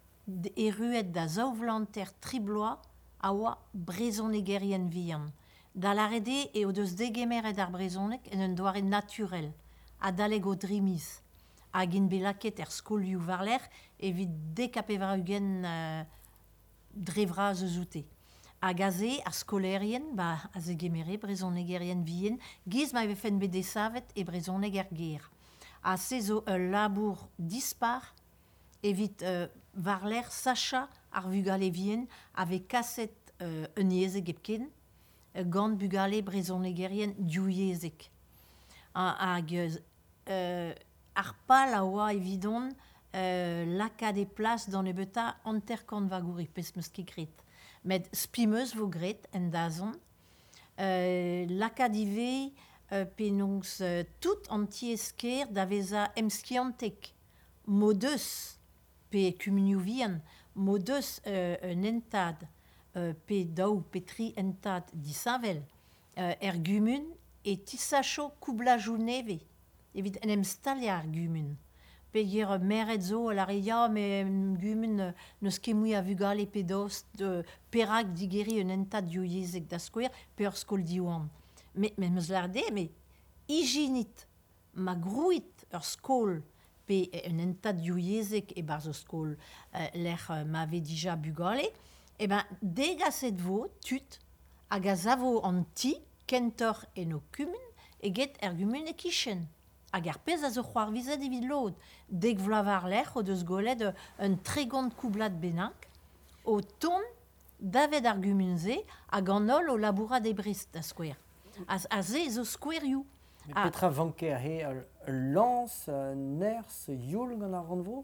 e ruet da zaouvlanter tribloa a oa brezonegerien vihan. Da la rede eo deus degemeret ar brezonek en un doare naturel, a daleg o drimiz. Hag in belaket er skolioù varler evit dekapevarugen uh, drevra eus oute. Hag aze ar skolerien, ba a zegemere brezonegerien vihan, giz ma vefen bet desavet e brezoneg er ger. A se zo ul labour dispar evit uh, varler sacha ar vugale vihan ave kaset uh, un yezeg epken, uh, gant bugale brezonegerien diouiezek. Hag uh, ar pal a oa evidon uh, laka de plas dan e beta anterkant vagouri, pes meus ket gret. Met spimeus vo gret en dazon, uh, laka dive uh, penons uh, tout anti-esker da veza emskiantek, modeus pe kumunioù vihan, modeus uh, un entad, uh, pe daou petri entad disavel, uh, er gumun e tisacho koublajou neve. Evit en em stalia ar gumun. Pe gir meret zo a la reia, me gumun neus ket mouiz a vugale pe dost uh, perak digeri un entad dioiezek da skouer pe ur skol diouan. Me, me meus larde, me iginit ma grouit ur skol pe un entad dioiezek e barzo skol uh, l'er uh, ma ve dija bugale, e ben degaset vo tut hag a zavo an ti kentor en o kumun eget er gumun e kichen. Hag ar pez a zo c'hoar vizet evit lod. Dek vlavar l'er o deus golet un tregont koublat bennak o ton davet ar gumun ze hag an ol o labourat e brest da skouer. A, a ze zo skouerioù. Me Ah. petra vanker he ul lans, uh, ners, youl gant ar rannvro?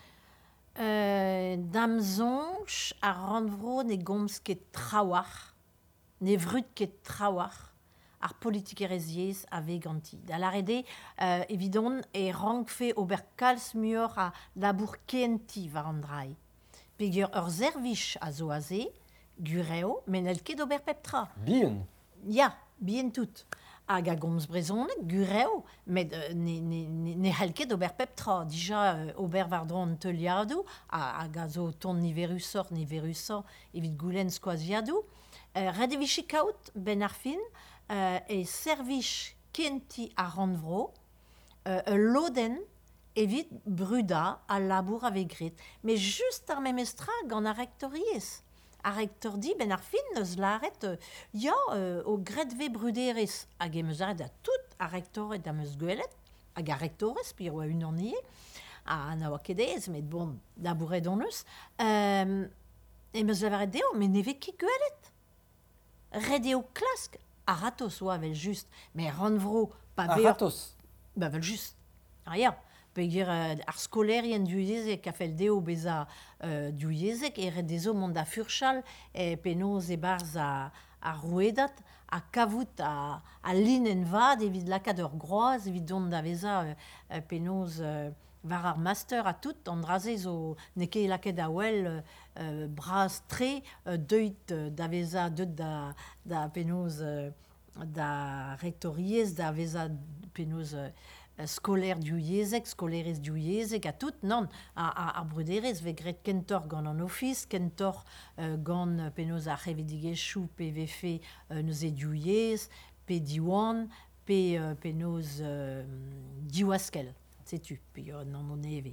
Euh, dam zonj a ranvro ne gomz ket trawar, ne vrut ket trawar, ar politikereziez a ve ganti. Da la rede, euh, evidon, e rankfe ober kalz muor a labour kenti var an drai. Peogwir ur zervich a zo a ze, gureo, men el ket ober pep tra. Bien. Ya, bien tout. Hag a gomz brezonek, gureo, met euh, ne, ne, ne, ne helket ober pep tra. Dija euh, ober var dron teuliadou, hag a zo ton niverusor, niverusor, evit goulenn skoaziadou. Euh, Red evit kaout ben ar fin, euh, e servich kenti a ranvro, euh, ul loden evit bruda a labour a vegret. Me just ar memestra gant a rektoriez. A rektor di ben ar fin neus laret, euh, ya euh, o gretve bruderez hag e meus aret a tout a rektoret da meus gwelet, hag a rektorez, pi oa un an ie, a na oa ket ez, met bon, labouret on eus, euh, e meus lavaret deo, men neve ket gwelet. Red eo klask, a ratos oa vel just, me ranvro pa A veo... ratos. Ba vel just. Ah ya, peogwir uh, ar skolerien diouiezek a fel deo beza uh, diouiezek e red ezo mont da furchal e penoz e barz a, a rouedat a kavout a, a lin en vad evit lakad ur groaz evit don da veza uh, uh, penoz uh, var ar master a tout an draze zo ne ket laket a wel uh, uh, braz tre uh, deuit uh, da veza deut da, da penoz uh, da rektoriez da veza penoz uh, skoler diouiezek, skolerez diouiezek a tout, non, a, a, a bruderez ve gret kentor gant an office, kentor uh, gant uh, penoz a c'hevedigezhioù pe vefe uh, neuze diouiez, pe diouan, pe uh, penoz uh, diouaskel, setu, pe yo nan on eve.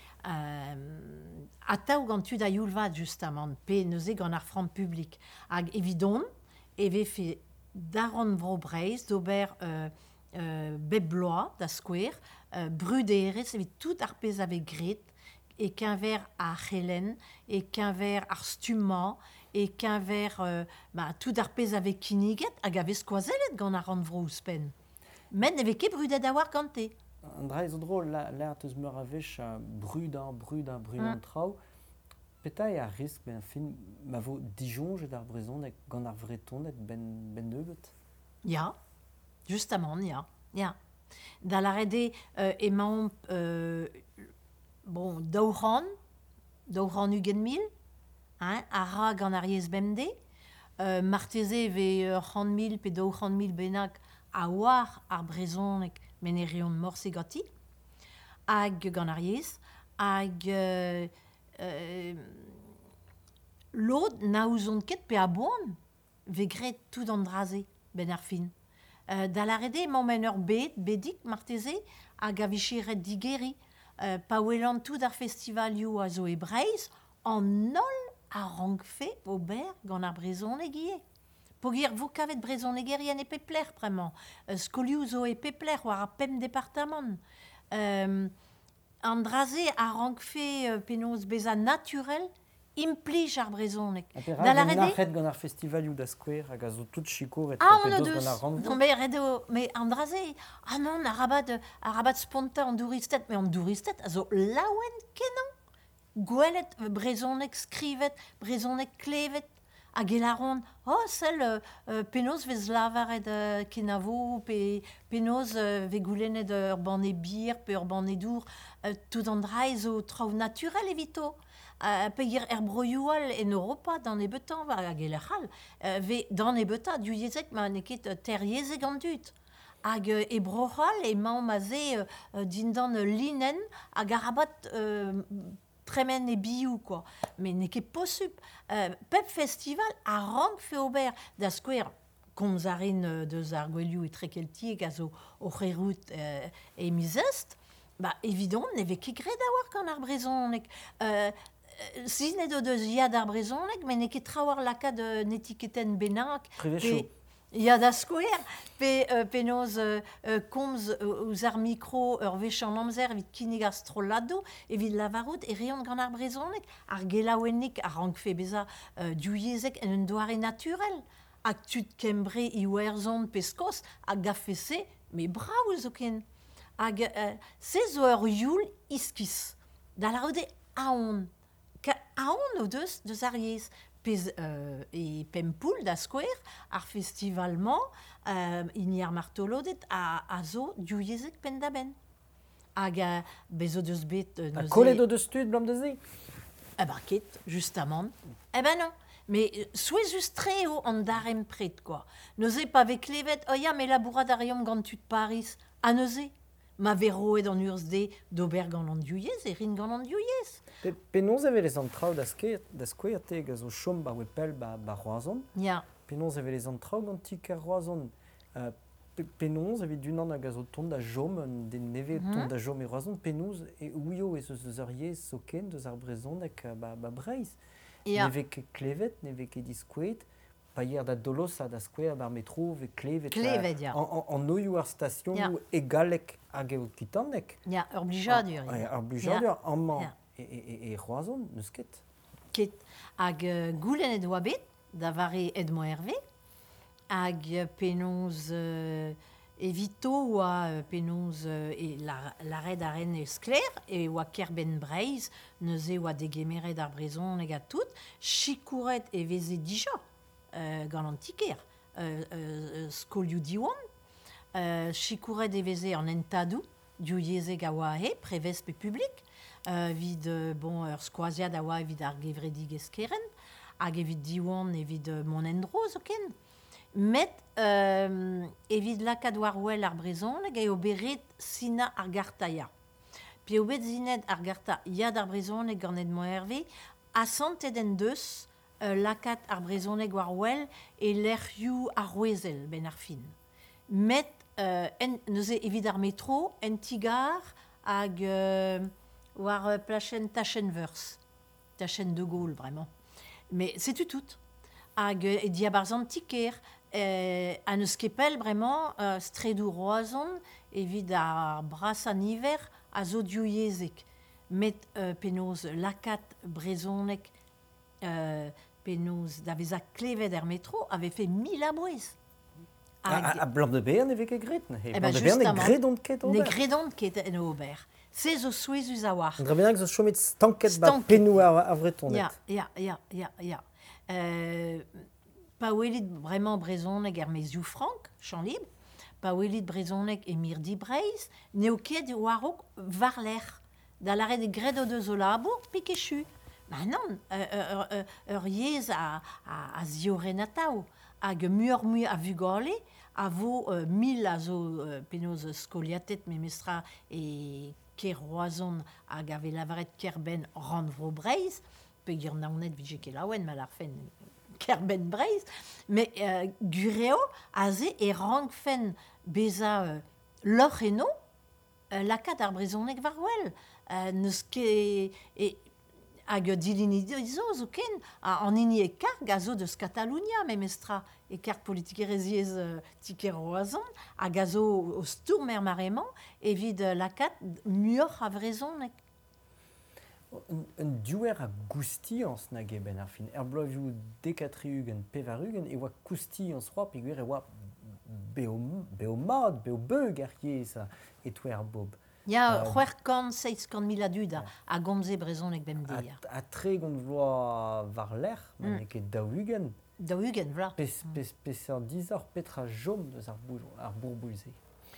Uh, ataou gant tud a youlvat justamant, pe neuze gant ar fran publik. Hag evidon, e vefe daran vro breiz, d'ober uh, Uh, bebloa da skouer, uh, bruderez, evit tout ar pez ave gret, e kenver ar c'helen, e kenver ar stumma, e kenver uh, bah, tout ar pez ave kiniget, hag ave skoazelet gant ar ranvro ouzpen. Men neve ket brudet a war gante. An dra zo dro, la, l'air teus meur a vech uh, brudañ, brudañ, brudañ Mm. traoù. Peta e a risk ben film ma vo Dijon d'ar brezhoneg gant ar vretoned ben ben nebeut. Ja, justement, ja. Ja. Da la rede euh, emaomp euh, bon, daouran, daouran ugen mil, hein, a ra gant ar yez bemde, euh, marteze ve euh, c'hant mil pe daouran mil bennak a war ar brezhoneg men e reont morse gati, hag gant ar yez, hag euh, euh, l'od na ouzon ket pe a boan ve gret tout an draze ben ar fin. Euh, da la rede emañ men ur bet, bedik marteze, hag a vichi red digeri, euh, pa welan tout ar festivalioù a zo e Breizh, an nol a rangfe ober gant ar brezhoneg ie. Pogir vo kavet brezhoneg erien e pepler premañ. Euh, skolioù zo e pepler war ar pem departamant. Euh, an draze a rangfe euh, penaos beza naturel implij ar brezhoneg. Da Da la la rede... red gant ar festivalioù da skouer hag a zo tout chikour et Ah, on pedos a gant deus. ar randvro. Non, mais redo, mais Andraze, ah non, a rabat, a rabat sponta an douristet, mais an douristet, a zo laouen kenan. Gwelet, euh, brezhoneg skrivet, brezhoneg klevet, a gelaron, oh, sel, euh, euh, penaos vez lavaret euh, kenavo, pe, penaos euh, ve goulennet ur banne bir, pe ur banne dour, euh, tout an dra zo traoù naturel evito. Uh, pe gir er broioal en Europa dan e betan va a gelechal uh, ve dan e betan du yezek ma neket uh, ter yezek an dut hag uh, e brochal e mañ maze uh, uh, dindan uh, linen hag a rabat uh, tremen e biou quoi men ne ket possup uh, pep festival a rank fe ober da skouer komz a rin uh, deus ar gwelioù e trekeltiek a zo o c'herout uh, e mizest ba evidon ne ve ket gret a war gant ar brezhoneg uh, si ne do deus yad ar brezhoneg, men ne ket trawar lakad euh, netiketen bennak. Prevechou. Yad a skouer, pe euh, penaos euh, euh, komz euh, ouz ar mikro ur vechan amzer evit kinig ar strollado, evit lavarout e reont gant ar brezhoneg, ar gelaouennik a rangfe beza euh, diouiezek en un doare naturel. Hag tud kembre i werzon peskos, hag gafese, me brav zo ken. Hag euh, se zo ur youl iskis. Da la rode aon. Aon o deus deus ar yez. Pez euh, e pempoul da skouer ar festivalman euh, in ar martolodet a, a zo diouiezek pendaben. Hag a bezo deus bet... Euh, A kolet o deus tud blam de ze? Eh ben ket, justamment. Eh ben non. Mais souez just treo an darem pret, quoi. Neuze pa ve klevet, oh ya, me labourat ar yom gant tud Paris. A neuze. Ma veroet an urs de d'ober gant an diouiez e rin gant an diouiez. Pe, penaos ave les an traoù da skouer da skouer teg a zo chom ba wepel ba, ba roazon. Ya. Penaos ave les an traoù gant tik ar roazon. Uh, pe, penaos ave dunan hag a zo tont da jom, de neve Mhm. tont da jom e roazon. Penaos e ouio e eus eus ar yez so ken deus ar brezhoneg uh, ba, ba Breizh. Ya. Ne vez ket klevet, ne vez ket diskouet. Pa yer da dolosa da skouer bar metro ve klevet. Klevet, ya. An, an, an oioù ar station Ya. egalek hag eo kitanek. Ya, ur blijadur. Ah, ar blijadur, an man Ya. e, e, e roazon, neus ket. Ket. Hag euh, goulen ed oa bet, da vare Edmond Hervé, hag euh, penaos euh, evito oa euh, penaos euh, e la, la red a ren eus kler, e oa kerben Breizh, neuze oa degemeret ar brezhoneg a tout, chikouret e veze dija euh, gant an tiker, euh, euh, skolioù diwan, euh, chikouret e veze an entadou, diouiezeg a oa he, prevez pe publik, euh, vid euh, bon ur skoaziad a oa evit ar gevredig eskeren, hag evit diwan evit euh, mon endro zo ken. Met euh, evit lakad war wel ar brezhoneg eo beret sina ar gartaia. Pe o bet zinet ar garta yad ar brezhoneg gant Edmond Hervé, a santet en deus euh, lakad ar brezhoneg war wel e lerc'hioù ar rouezel ben ar fin. Met euh, en, neuze evit ar metro, en tigar hag euh, war euh, plachen Tachenvers. Tachen de Gaulle, vraiment. Mais c'est tout tout. Hag euh, e diabarzan tiker, euh, an eus kepel, vraiment, euh, stredou roazon, evit ar bras an hiver a zo diouiezek. Met euh, penaos lakat brezhoneg, euh, penaos da vez a klevet er metro, ave fait mil abouez. A, a blanc de beer ne vez ket gret, ne? Eh Blanc ben, de beer ne justement. gredont ket Ne ober. gredont ket en ober. Se zo souezus a war. Dra bennak zo chomet stanket ba Stanket, penou ja. a, a vretonet. Ya, ya, ya, ya, ya. Euh, pa welit vraiment brezhonek er meziou frank, champ libre, pa welit brezhonek e mirdi breiz, neo ket warok var l'er. Da l'arret de gredo de zo labour, pikechu. Ma non, ur, ur, ur yez a, a, a ziorenatao, hag muur muur a vugale, a vo euh, mil a zo euh, penoz skoliatet me mestra e ker roazon hag ave lavaret kerben ran vro breiz, pe gir naonet vije ket laouen, ma l'arfen kerben breiz, me euh, gureo a ze e rang fen beza euh, lor eno, euh, lakat ar brezonek var wel. Euh, neus ket e, hag dilini zo zo ken, an ini e karg a zo deus Catalunya, me mestra e karg politikereziez uh, tiker roazon, hag a zo o stour mer marement, evit uh, lakat muor a vrezonek. Un, un diouer a goustians nag e ben ar fin. Er bloavioù dekatriugen, pevarugen, e oa koustians roa, peguer e oa beo, beo mad, beo beug ar yez a etouer bob. Ya, Euh, c'hwer kan, seiz kan mil a dud a, a gomze brezonek bem A, deia. a tre gont vloa var l'er, ma Mm. ne ket daougen, Da ugen, vla. pes, pes, pes ar dizor petra jom deus ar, bou, ar bourboulze.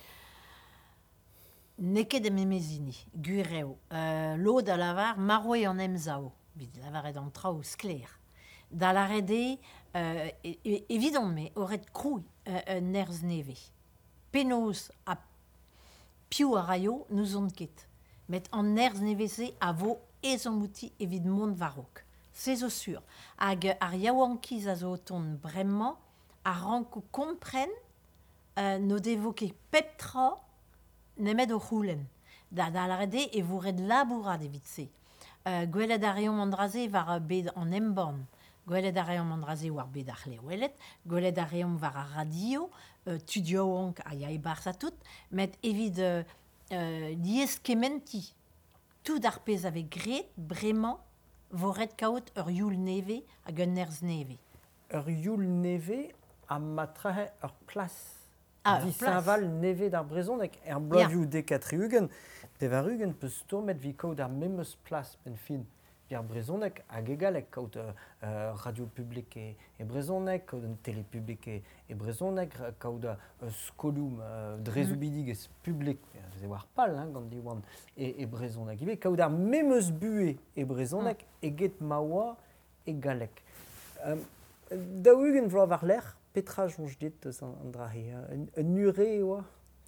Neket de memezini, gureo. Euh, Lo da lavar, maroe an emzao. Bid lavaret an trao skler. Da larede, euh, e- e- evidon me, oret krouy euh, un erz neve. Penaos a piou a raio, nous on ket. Met an erz neveze a vo ezon mouti evit mont varok. Se zo sur. Hag ar yaouankiz a zo ton bremman, a ranko kompren euh, no devo ket pep tra nemet o c'houlen. Da, da larede e voured labourat evit se. Euh, gwelet a reom andraze var a bed an emban. Gwelet a reom andraze war bed ar lewelet. Gwelet a reom var a radio. Euh, tudioank a yae barz a tout. Met evit euh, euh, liez kementi. Tout ar pez ave gret, bremañ, voret kaout ur youl neve hag un erz neve. Ur youl neve a matrahe ur plas. Ah, ur Disaval neve d'ar brezonek. Er bloavioù dekatriugen, pevarugen peus stourmet vi kaout ar memeus plas ben fin. Piar brezonek hag egalek kaout uh, uh, radio publik e, e brezonek, kaout un tele publik e, e brezonek, kaout uh, skoloum uh, drezoubidig ez publik, ze war pal, hein, gant di oan, e, e brezonek. Ibe kaout ar memeus bue e brezonek, mm. e get maoa e galek. Um, Daougen vloa var l'er, petra jonj dit eus an, an drahi, un, un nure oa?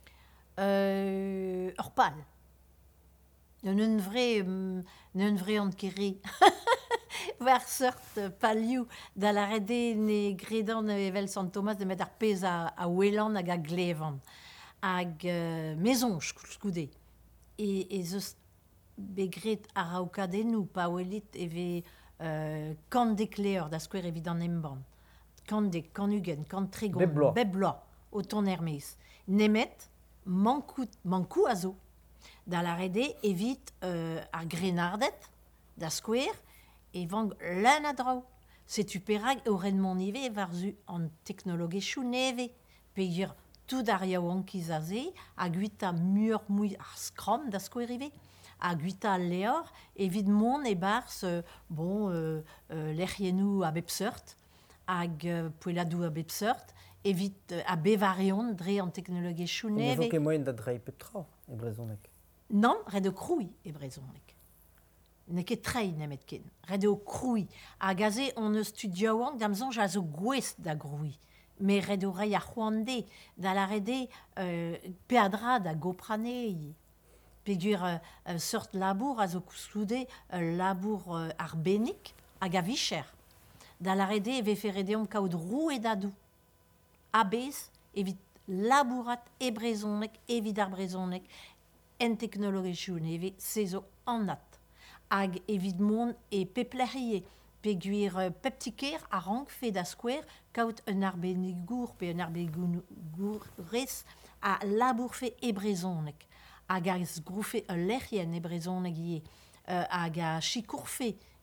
Euh, ur pal. Un vre, um, un vre an kere. War sort uh, palioù da la rede ne gredan evel Sant Thomas de met ar pez a, a welan hag a glevan. Hag uh, mezon skoude. E, e zeus begret a raoukadennou pa welit eve uh, kant dekleor da skouer evit an emban. Kant dek, kant ugen, kant tregon. Bep bloaz. Bep bloaz, o ton ermez. Nemet, mankou, mankou a zo. Da la rede evit euh, ar grenardet da skouer e vang l'an a drao. Setu perag o renmon neve var zu an teknologechou neve. Peogwir tout ar yaouankiz a ze, a guita muur mouy ar skram da skouer ive. A guita al leor, evit mon e bars, euh, bon, euh, euh, l'errienou a bep seurt, hag euh, poueladou a bep seurt, evit euh, a bevarion dre an teknologechou Ne neve. vo ket moyen da drei petra e brezonek. Non, red o krouy e brezonek. Ne ket trei nemet ken. Red o krouy. A gaze on eus studioank damzonj a zo gwez da grouy. Me red o rei a c'hoande. Da la rede euh, peadra da gopranei. Pegur euh, euh, sort labour a zo kousloude euh, labour euh, arbenik hag a vicher. Da la rede e vefe redeom kaout rou e dadou. A bez evit labourat e brezonek, evit ar brezonek, en teknologechou neve, se zo an nat. Hag evit mon e peplerie, peguir uh, peptiker a rank fe da skouer, kaout un arbenigour pe un arbenigour res a labour fe e brezonek. Hag a groufe un lerien e brezonek ie, uh, hag a chikour fe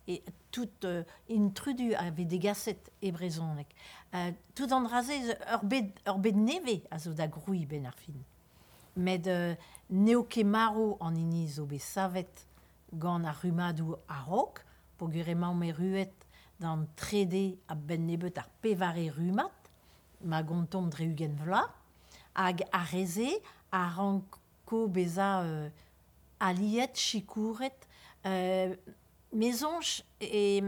et tout euh, intrudu avec des gassettes et braisonek. Euh, tout en rasé, ur bed, ur bed neve a zo da groui ben ar fin. Met euh, neoke maro en ini zo be savet gant a rumadou a rok, po guremañ me ruet dan trede a ben nebet ar pevare rumat, ma gontom dre ugen vla, hag a reze a ranko beza euh, aliet, chikouret, euh, mezonch e,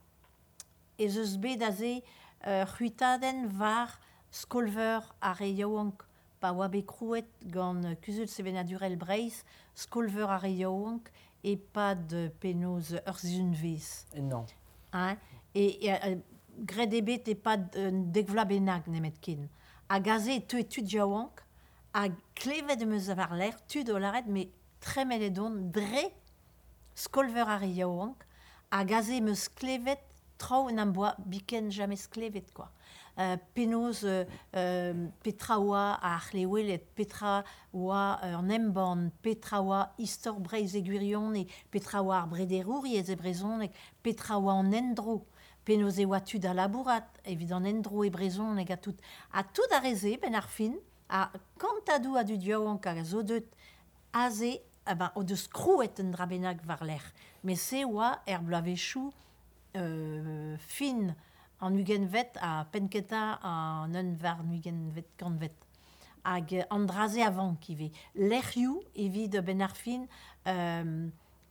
e zeus bet a ze euh, c'huitaden var skolver a reioank pa oa bet krouet gant euh, kuzul sevenadurel breiz, skolver a reioank e pa de penoz ur zunvez. Et non. Hein? Et, et euh, gret ebet e pa euh, degvla bennak nemet ken. A gaze tu et tu diaouank, a klevet de meus avar l'air, tu do laret, mais très meledon, dre skolver a reioank, a gaze meus klevet trao n'am boa biken jamais sklevet, quoi. Euh, penoz euh, euh, petra oa a arlewelet, petra oa euh, en emban, petra oa istor breiz egurion, e petra oa ar brederouri ez e brezon, e petra oa en endro, penoz e oa tud a labourat, evit en endro e brezon, e a tout, a tout a reze, ben ar fin, a kantadou a du diaouank a zo deut a ze, eh ben, o deus krouet un drabennak var l'er. Mais se oa er blavechou euh, fin en ugenvet a penketa an un var ugenvet kanvet. Hag andraze avant kive. L'erioù evit ben ar fin euh,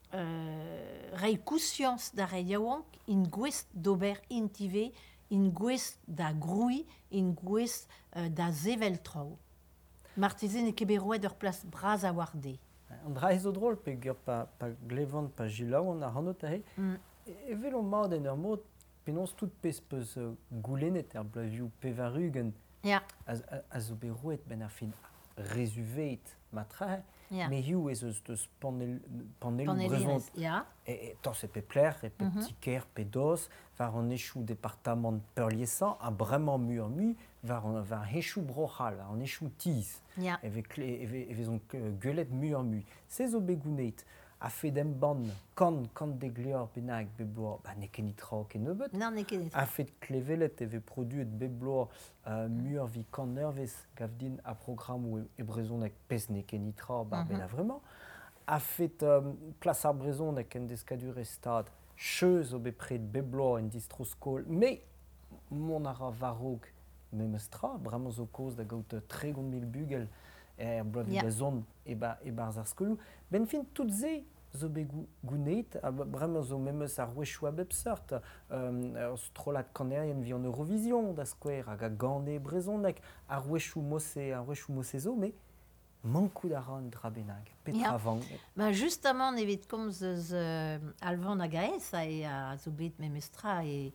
euh, rei kousians da reiaouank in gwest d'ober intive, in gwest da groui, in gwest euh, da zevel trao. Martizen e keberouet ur plas braz a warde. An dra zo drôle pe gur pa, pa glevant pa jilaon a ranot ahe. Mm. E velo mat en ur mod penons tout pez peus uh, goulennet er blavioù pevarugen Ja, a, a, a zo berouet ben ar fin rezuveit matra, ja. me hiou ez eus deus panel, panelou Panelines, brezont. ja. E, e tañs e pe pler, e pe Mhm. tiker, pe dos, var an echou departament peurliesan, a bremañ mur mu, var an var echou brochal, var an echou tiz. Ja. Eve, eve, eve zon guelet mur mu. Se zo begounet, a fet em ban, kan, kan de glior bennak bebloar, ba ne ken itra ken nebeut. Non, ne ket. A fet klevelet eve produet bebloar uh, mur vi kan nervez gav din a program ou e brezonek pez ne ken itra, ba Mhm. bella vraiment. A fet um, plas ar brezonek en deskadur e stad, cheuz o bepred bebloar en distroskol, me mon ara varog me mestra, bremañ zo koz da gaout tregont mil bugel er bloavi Ja. da zon e ba e barz ar skolou. Ben fin tout ze zo be gounet, a bremañ zo memeus ar wechou a bep seurt, um, ur strolat kanerien vi an Eurovision da skouer hag a gane brezonek, ar wechou mosse, ar wechou mosse zo, me mankout a ran dra bennak, petra Ja. vang. Bah, justement, evit komz eus euh, alvan a gaez a e a zo bet memestra e,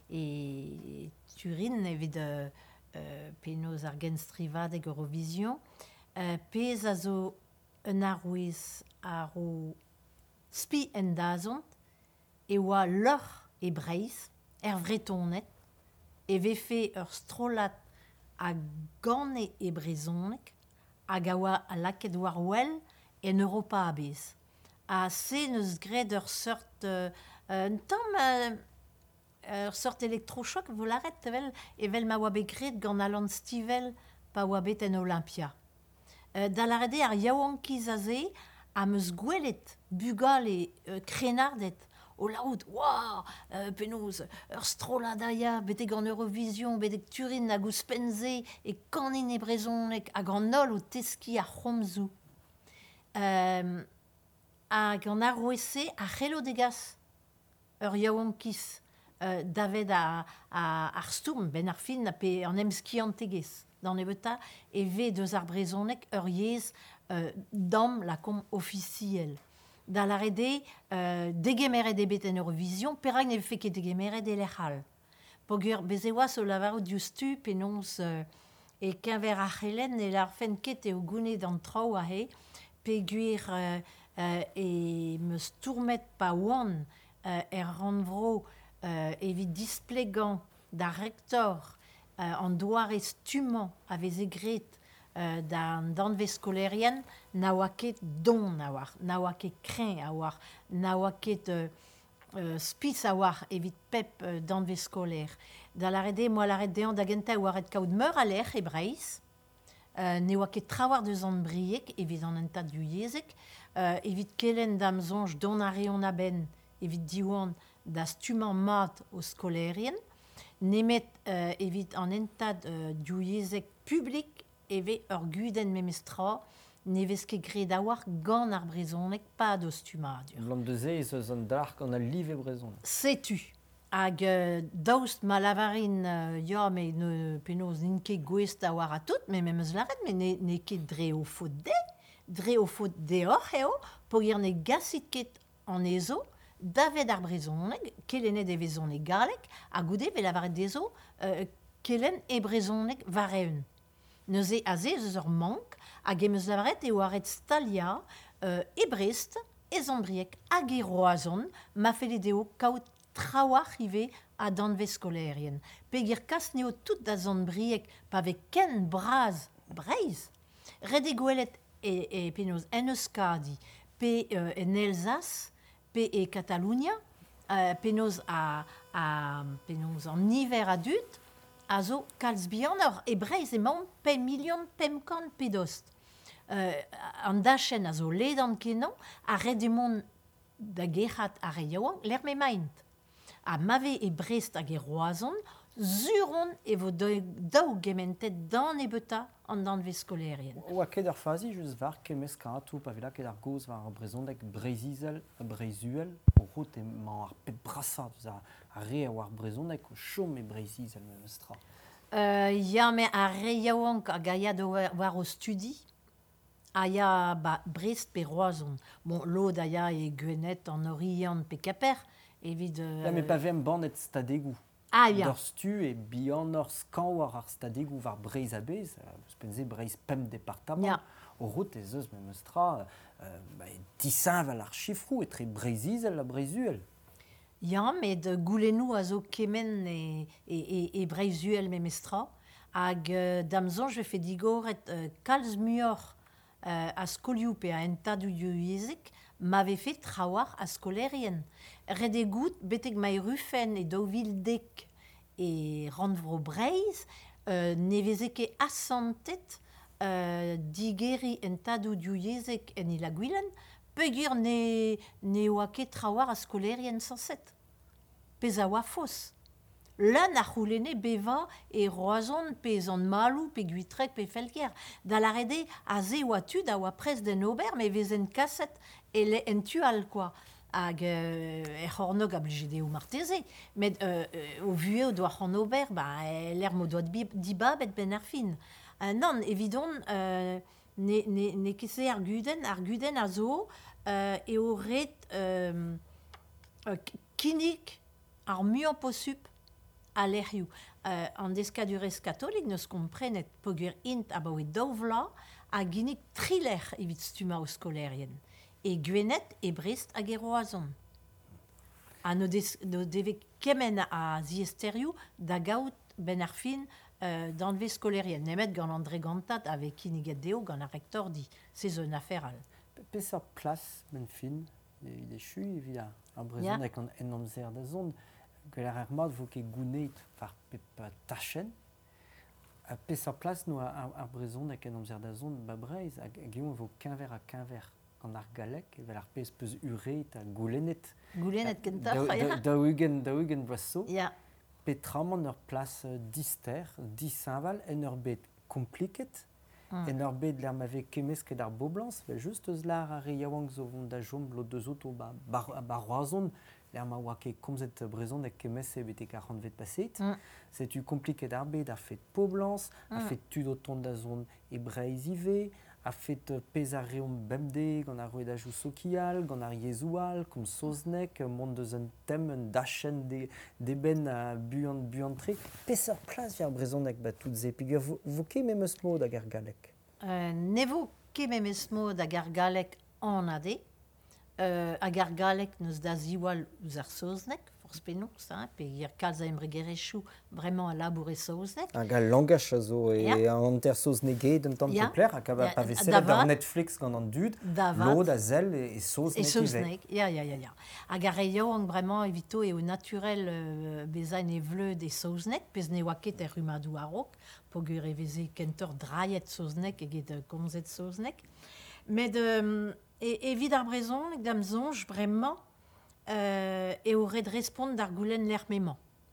e Turin evit euh, euh, penoz ar genstrivadeg Eurovision. Euh, pez a zo un arouez a ro spi en dazont e oa l'or e breiz er vretonet e vefe ur strolat a gane e brezonek hag a oa a laket war wel en Europa a bez. A se neus gret ur sort euh, un tamm euh, ur sort elektrochoc volaret tevel evel ma oa bet gret gant alan stivel pa oa bet en Olympia. Euh, da larede ar yaouankiz a ze a meus gwelet bugal e euh, krenardet o laout, waouh, euh, penoz, ur stroladaia, betek gant Eurovision, betek Turin a gouspenze e kanin e brezonek hag an ol o teski a c'homzou. Euh, hag an arouese a c'helo degas ur yaouankiz euh, davet a, a, ar stourm ben ar fin a pe an emski an tegez dan ebeta e ve deus ar brezonek ur yez euh, dam la kom officiel. Da la rede euh, degemeret e bet en Eurovision, perak ne fe ket degemeret e l'echal. Pogur beze oa so lavarou diustu penons euh, e kenver ar c'helen e lar fen ket e o gounet an trao a he, peguir euh, euh, e meus tourmet pa oan euh, er ranvro euh, evit displegan da rektor euh, an doare stumant a vez egret euh, d'an danvez skolerien na oa ket don a war, na oa ket kren a war, na oa ket euh, euh, spiz a war evit pep euh, danve skolaer. Da la rede, moi la rede deant da genta war red kaout meur a l'er e breiz, euh, ne oa ket trawar deus an briek, evit an enta du yezek, euh, evit kelen dam zonj don a reon a ben, evit diwan da stuman mat o skolerien, nemet euh, evit an entad euh, du yezek publik eve ur guden memestra, nevez ket gred a war gant ar brezonek pa do stumadur. Blant de ze, ez eus an dark an a liv e brezon. Setu. Hag euh, daoust ma lavarin, euh, ya, me ne penaos n'in gwest a war a tout, me me meus laret, me ne, ne ket dre o faut de, dre o faut de hor eo, po gir ne gasit ket an ezo, davet ar brezonek, kelenet e vezonek galek, a goude ve lavaret dezo, euh, kelen e brezonek vareun. Neuze a ze eus ur mank, hag e meus lavaret eo aret stalia, euh, e Brest, e Zandbriek hag e Roazhon, ma fele deo kaout trawar rive a danve skolerien. Pegir kas neo tout da Zandbriek pa ve ken braz breiz. Red e gwelet e, e penaos en Euskadi, pe euh, en Elzas, pe e Catalunya, euh, penaos a, a penaos an niver adut, a zo kalz bihanor, e breiz e maon pe milion pemkan pedost. Euh, an dachen a zo led an kenan, a red e mon da gerhat a re yaouan, l'er me maint. A mave e Brest hag e Roazhon, zuron e vo daou gementet dan e beuta an danve skolerien. Oa ket ur fazi just var kemes karatou pa vela ket ar goz var ar brezhoneg breizizel a breizuel o rout e man ar pet brassard eus a, a re a war brezhoneg o chom e breizizel me mestra. Euh, ya me a re yaouan hag a ya do war o studi, a ya ba, Brest pe Roazhon. Bon, lod a ya e gwenet an oriant pe kaper, evit... Euh, Ja, me pa vem bannet stadegou. Ah, ya. D'or stu e bihan ur skan war ar stadegou var breiz a bez, eus penze breiz pem departament. Ya. O rout ez eus me mestra, euh, ba, disañval ar chifrou etre breizizel a breizuel. Ya, met goulenou a zo kemen e, e, e, e breizuel me mestra, hag euh, damzon je fe digoret euh, kalz muor euh, a skolioù pe a entadou yezek, m'ave fait trawar a skolerien. Red e gout betek mai rufen e daouvil dek e randvro breiz, euh, ne veze ket asantet euh, digeri entadou yezek en ila gwilen, peogwir ne, ne oa ket trawar a skolerien sanset. Pez a oa fos. Lan a c'houlene beva e Roazhon pe zan malou pe guitrek pe felker. Da la rede a ze oa tud a oa prez den ober me vezen kaset e le en tual quoi. Hag euh, e c'hornog a blije deo marteze. Met euh, euh, o vue o doa c'horn ober, ba, e l'er mo doa dibabet ben ar fin. Uh, non, evidon, euh, ne, ne, ne kese ar guden, ar guden a zo, euh, e o ret euh, euh, kinik ar muan posup a l'erioù. Euh, an deskadurez katolik neus komprenet pogur int a baoe daouvla a ginnik triler evit stuma o skolerien. E gwenet e Brest hag e Roazhon. A no, des, no deve kemen a ziesterioù da gaout ben ar fin euh, danve skolerien. Nemet gant an dregantat ave kiniget deo gant ar rektor di. Se zo un aferal. Pez ar plas men fin, il est chu evit ar, ar brezhoneg an en amzer da zon, gweler ar mat vo ket gounet var pep tachen, a pez ar plas no ar, ar brezhoneg en amzer da zon ba breiz, hag geon vo quinver a quinver an ar galek, evel ar pez peus uret a goulenet. Goulenet kentaf, Da, ya. da, da ugen, da ugen boasso, Ya. petramant ur plas euh, dister, disañval, en ur bet kompliket, Mm. en ur bet l'er mave kemes ket ar boblans, vel just eus lar ar e yaouank zo vont da jom lo deus auto ba, ba, ba Roazhon, l'er ma oa ket komzet brezhoneg kemes e betek ar ranvet paset. Mm. Setu kompliket ar bet, ar fet poblans, Mm. ar fet tud o ton da zon e breiz ive, a fet euh, pez ar reom bemde, gant ar roedajou sokial, gant ar yezoual, kom soznek, mont deus un tem, un dachen de, de ben a buant, buantre. Pez ar plas ver brezhoneg ba tout ze, peogwir vo, vo ket memeus mod hag ar galek. Euh, ne vo ket memes mod hag ar galek an ade, euh, hag ar galek neus da ziwal ouz ar soznek, force penaos, hein, pe ir kalz a embregerechou vraiment a labourer saozneg. Hag a langaj a zo e Ja. an ter saozneged un tamm Ja. pepler hag a Ja, pa veselet davad. ar Netflix gant an dud, Davad. lod a zel e, e Et saozneg ive. saozneg, ya, ya, ya, ya. Hag a reio an vraiment evito eo naturel euh, bezañ e vleud e saozneg, pez ne oa ket er rumadou a-raok, pogur e veze kentor draiet saozneg eget euh, komzet saozneg. Met euh, e, evit ar brezon, eg dam zonj vraiment euh, e o red respond d'ar goulenn l'ermement.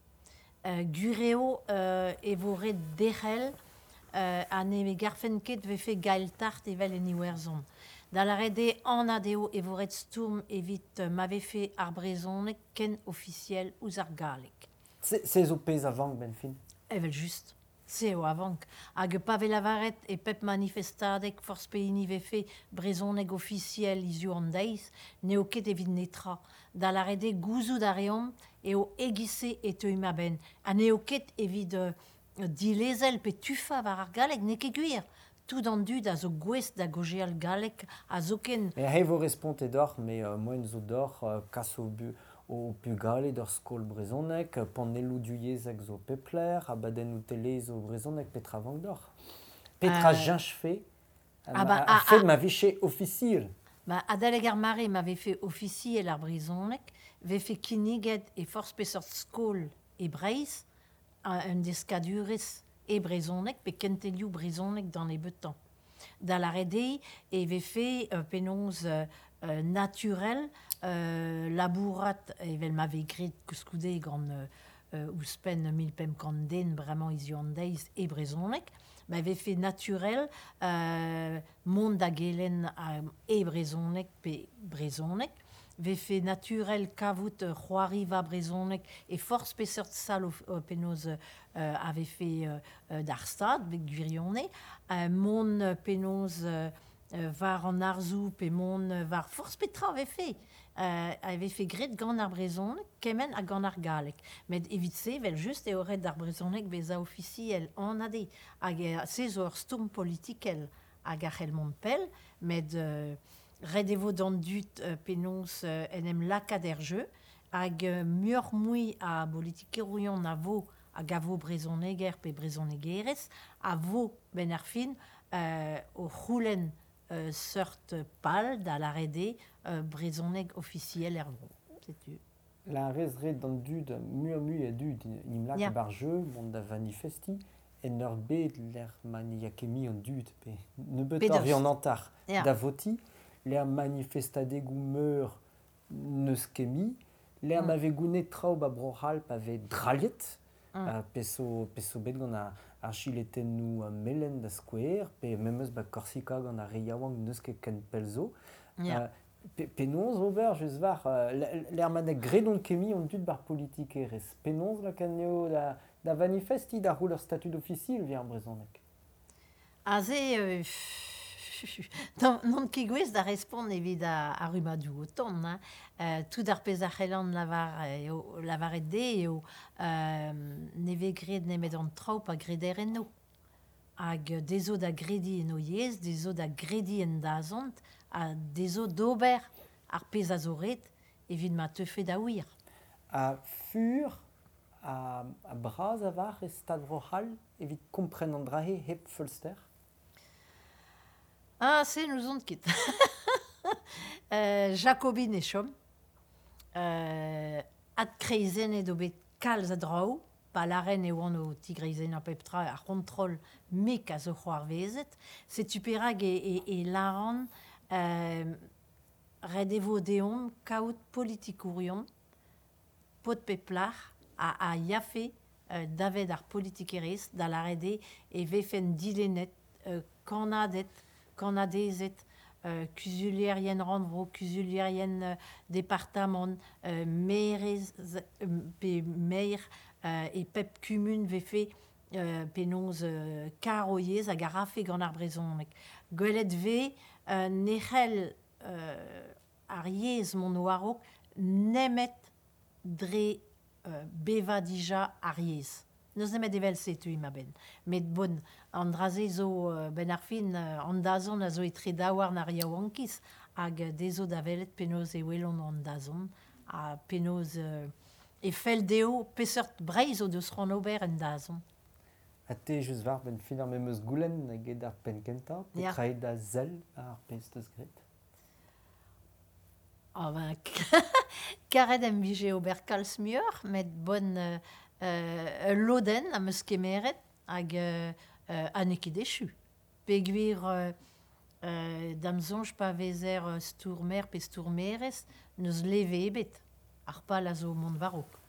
Euh, Gureo euh, e vo red derel euh, an e garfen ket vefe gael tart evel en iwerzon. Da la rede an adeo e vo red stourm evit euh, ma vefe ar brezonek ken officiel ouz ar galek. Se, se zo pez avant ben fin. Evel just. Se o avank. Hag pa ve lavaret e pep manifestadek force peini vefe brezonek officiel izu an deiz, ne o ket evit netra. Da la rede gouzou da reom e o egise e teuima ben. A ne o ket evit euh, dilezel pe tufa var ar galek ne ket gwir. Tout an dud a zo gwez da goje al galek a zo ken. E he vo respont e d'or, me euh, moen zo d'or euh, kas o bu o pugale d'or skol brezonek, panelou duyezek zo pepler, abaden ou tele zo brezonek petra vang d'or. Petra Euh, jinch fe, ah a, bah, a, a ah, fait ah. ma viché officiel. Ba adaleg ar mare m'avait fait officiel ar brezonek, ve fait kiniget e force pe sort skol e breiz, a- un descadurez e brezonek, pe kentelioù brezonek dans les beutans. Da la redei e ve fait euh, penonz euh, euh, naturel, euh, labourat evel m'avait grit kouskoude gant euh, euh, ouspen mil pem kanden vraiment izu an deiz e brezonek, ba ve fait naturel euh, mont da gelen euh, e brezonek pe brezonek, ve fait naturel kavout euh, c'hoari va brezonek e force pe sort sal o, o penoz euh, avait fait euh, euh, d'ar stad, vek gwirionne, euh, mon euh, penoz euh, euh, var an arzou pe mon euh, var force petra avait fait. Euh, avait fait gret gant ar brezonek kemen a gant ar galek. Met evit se, vel just e oret d'ar brezonek veza officiel an ade. Hag e se zo ur stourm politikel hag ar c'hell mont pel, met euh, red evo d'an dut euh, penons euh, en em lakad er jeu, hag euh, muor moui a politikerouion a vo hag a vo brezoneger pe brezonegerez, a vo ben ar fin euh, o c'houlenn euh, seurt pal da la rede euh, brezoneg officiel er vro. Setu. La rez red d'an dud, mu a mu e dud, nim lak Ya. bar jeu, mont da manifesti, en ur bet l'er maniakemi an dud, pe ne bet Pe ar dost. an antar Ya. da voti, l'er manifestadeg ou meur neus kemi, l'er Mm. m'ave gounet traoù ba brohal pa ve draliet, Mm. uh, peso, peso bet gant a ar chileten nou a melen da skouer, pe memeus ba Korsika gant a reiaouang neus ket ken pelzo. Ya. Euh, pe- Penonz ober just var, euh, l- l'er manek gredon kemi on dud bar politik erez. Penonz la kaneo da, da manifesti da roul ur statut officiel via ar brezonek. Aze, euh, non, non ket gwez da respond evit a, a rumadou o ton, hein. Euh, tout ar pez ar c'hellan lavar, euh, o- lavaret de eo euh, neve gred nemet an trao pa greder enno. Hag dezo da gredi en o yez, dezo da gredi en dazont, a dezo d'ober ar pez a zoret evit ma teufe da ouir. A fur, a, a braz a var e stad vrohal evit kompren an drahe hep fulster. Ah, c'est nous ont ket. euh, Jacobine et chom. Euh, ad kreizen e do bet kalz a drao, pa la reine e oan o tigreizen a peptra ar kontrol mek a zo c'hoar vezet. Se tu perag e, e, e laran euh, red evo deom kaout politikourion pot peplar a, a yafe euh, daved ar politikerez da la rede e vefen dilenet euh, kanadet kanadezet euh, kuzulierien randvro, kuzulierien euh, département, euh, meirez, euh, pe meir euh, e pep kumun vefe euh, penonz euh, karoyez hag a rafe gant ar brezonek. Gwelet ve euh, nechel euh, ar yez mon oarok nemet dre euh, beva dija ar yez. Neus nemet evel setu ima ben. Met bon, an draze zo euh, ben ar fin, euh, an dazon a zo etre dawar nar yaouankiz, hag euh, dezo da velet penoz e welon an dazon, a penoz euh, e fel deo peseurt breiz o deus ran ober en dazon. Ha te just var ben fin ar memeus goulenn hag ed ar pen kenta, pe Ya. kraet da zel ar pez deus gret. Ah ben, karet em vije ober kalz muioc'h, met bon euh, euh, loden am eus kemeret hag euh, euh, aneke dechu. Pe gwir euh, euh, dam zonj pa vezer euh, stourmer pe stourmerez, neus leve ebet. Ar pal a zo mont varok.